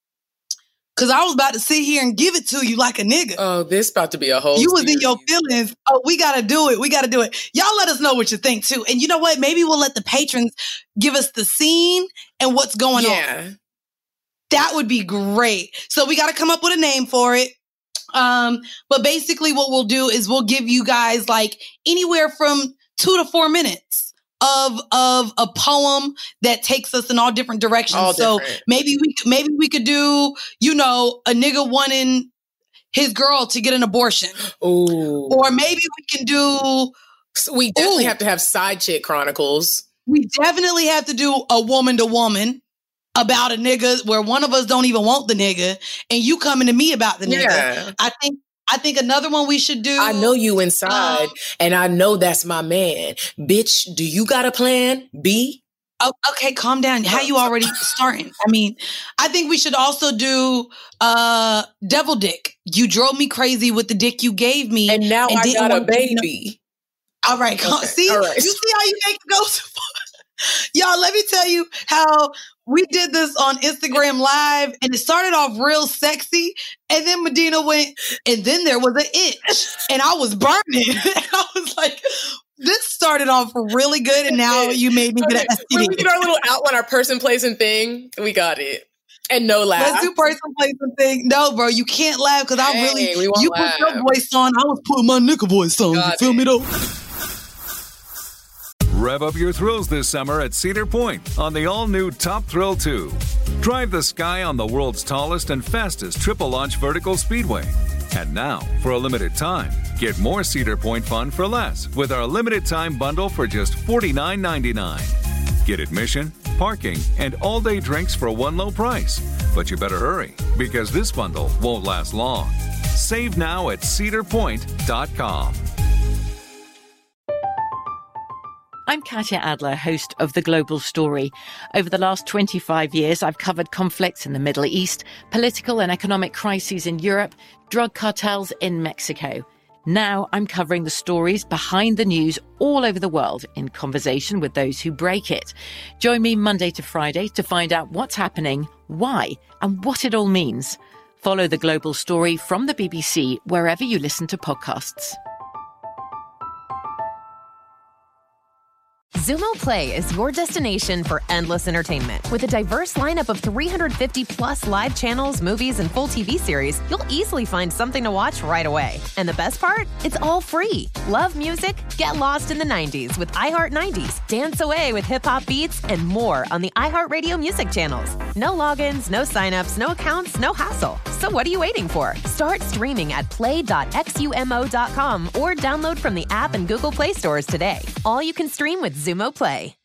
Cause I was about to sit here and give it to you like a nigga. Oh, this about to be a whole You was series. in your feelings. Oh, we gotta do it. We gotta do it. Y'all let us know what you think too. And you know what? Maybe we'll let the patrons give us the scene and what's going yeah. on. That would be great. So we gotta come up with a name for it. Um, but basically what we'll do is we'll give you guys like anywhere from two to four minutes of of a poem that takes us in all different directions. All so different. maybe we maybe we could do, you know, a nigga wanting his girl to get an abortion. Ooh. Or maybe we can do... So we definitely ooh, have to have Side Chick Chronicles. We definitely have to do a woman to woman about a nigga where one of us don't even want the nigga and you coming to me about the nigga. Yeah. I think I think another one we should do... I know you inside, um, and I know that's my man. Bitch, do you got a plan B? Oh, okay, calm down. How you already starting? I mean, I think we should also do uh, Devil Dick. You drove me crazy with the dick you gave me. And now and I didn't got a want to- baby. All right, calm- Okay, see? all right. You see how you make it go so far? Y'all, let me tell you how we did this on Instagram Live, and it started off real sexy, and then Medina went, and then there was an itch, and I was burning. And I was like, this started off really good, and now you made me get an S T D. When we did our little outline, our person, place, and thing, we got it. And no laugh. Let's do person, place, and thing. No, bro, you can't laugh because I Hey, really, we won't you laugh. put your voice on, I was putting my nigga voice on. Got You feel it. me though? Rev up your thrills this summer at Cedar Point on the all-new Top Thrill two. Drive the sky on the world's tallest and fastest triple-launch vertical speedway. And now, for a limited time, get more Cedar Point fun for less with our limited-time bundle for just forty-nine ninety-nine. Get admission, parking, and all-day drinks for one low price. But you better hurry, because this bundle won't last long. Save now at cedar point dot com. I'm Katya Adler, host of The Global Story. Over the last twenty-five years, I've covered conflicts in the Middle East, political and economic crises in Europe, drug cartels in Mexico. Now I'm covering the stories behind the news all over the world in conversation with those who break it. Join me Monday to Friday to find out what's happening, why, and what it all means. Follow The Global Story from the B B C wherever you listen to podcasts. Zumo Play is your destination for endless entertainment. With a diverse lineup of three hundred fifty plus live channels, movies, and full T V series, you'll easily find something to watch right away. And the best part? It's all free. Love music? Get lost in the nineties with iHeart nineties. Dance away with hip-hop beats and more on the iHeartRadio music channels. No logins, no signups, no accounts, no hassle. So what are you waiting for? Start streaming at play dot xumo dot com or download from the app and Google Play stores today. All you can stream with Zumo Play.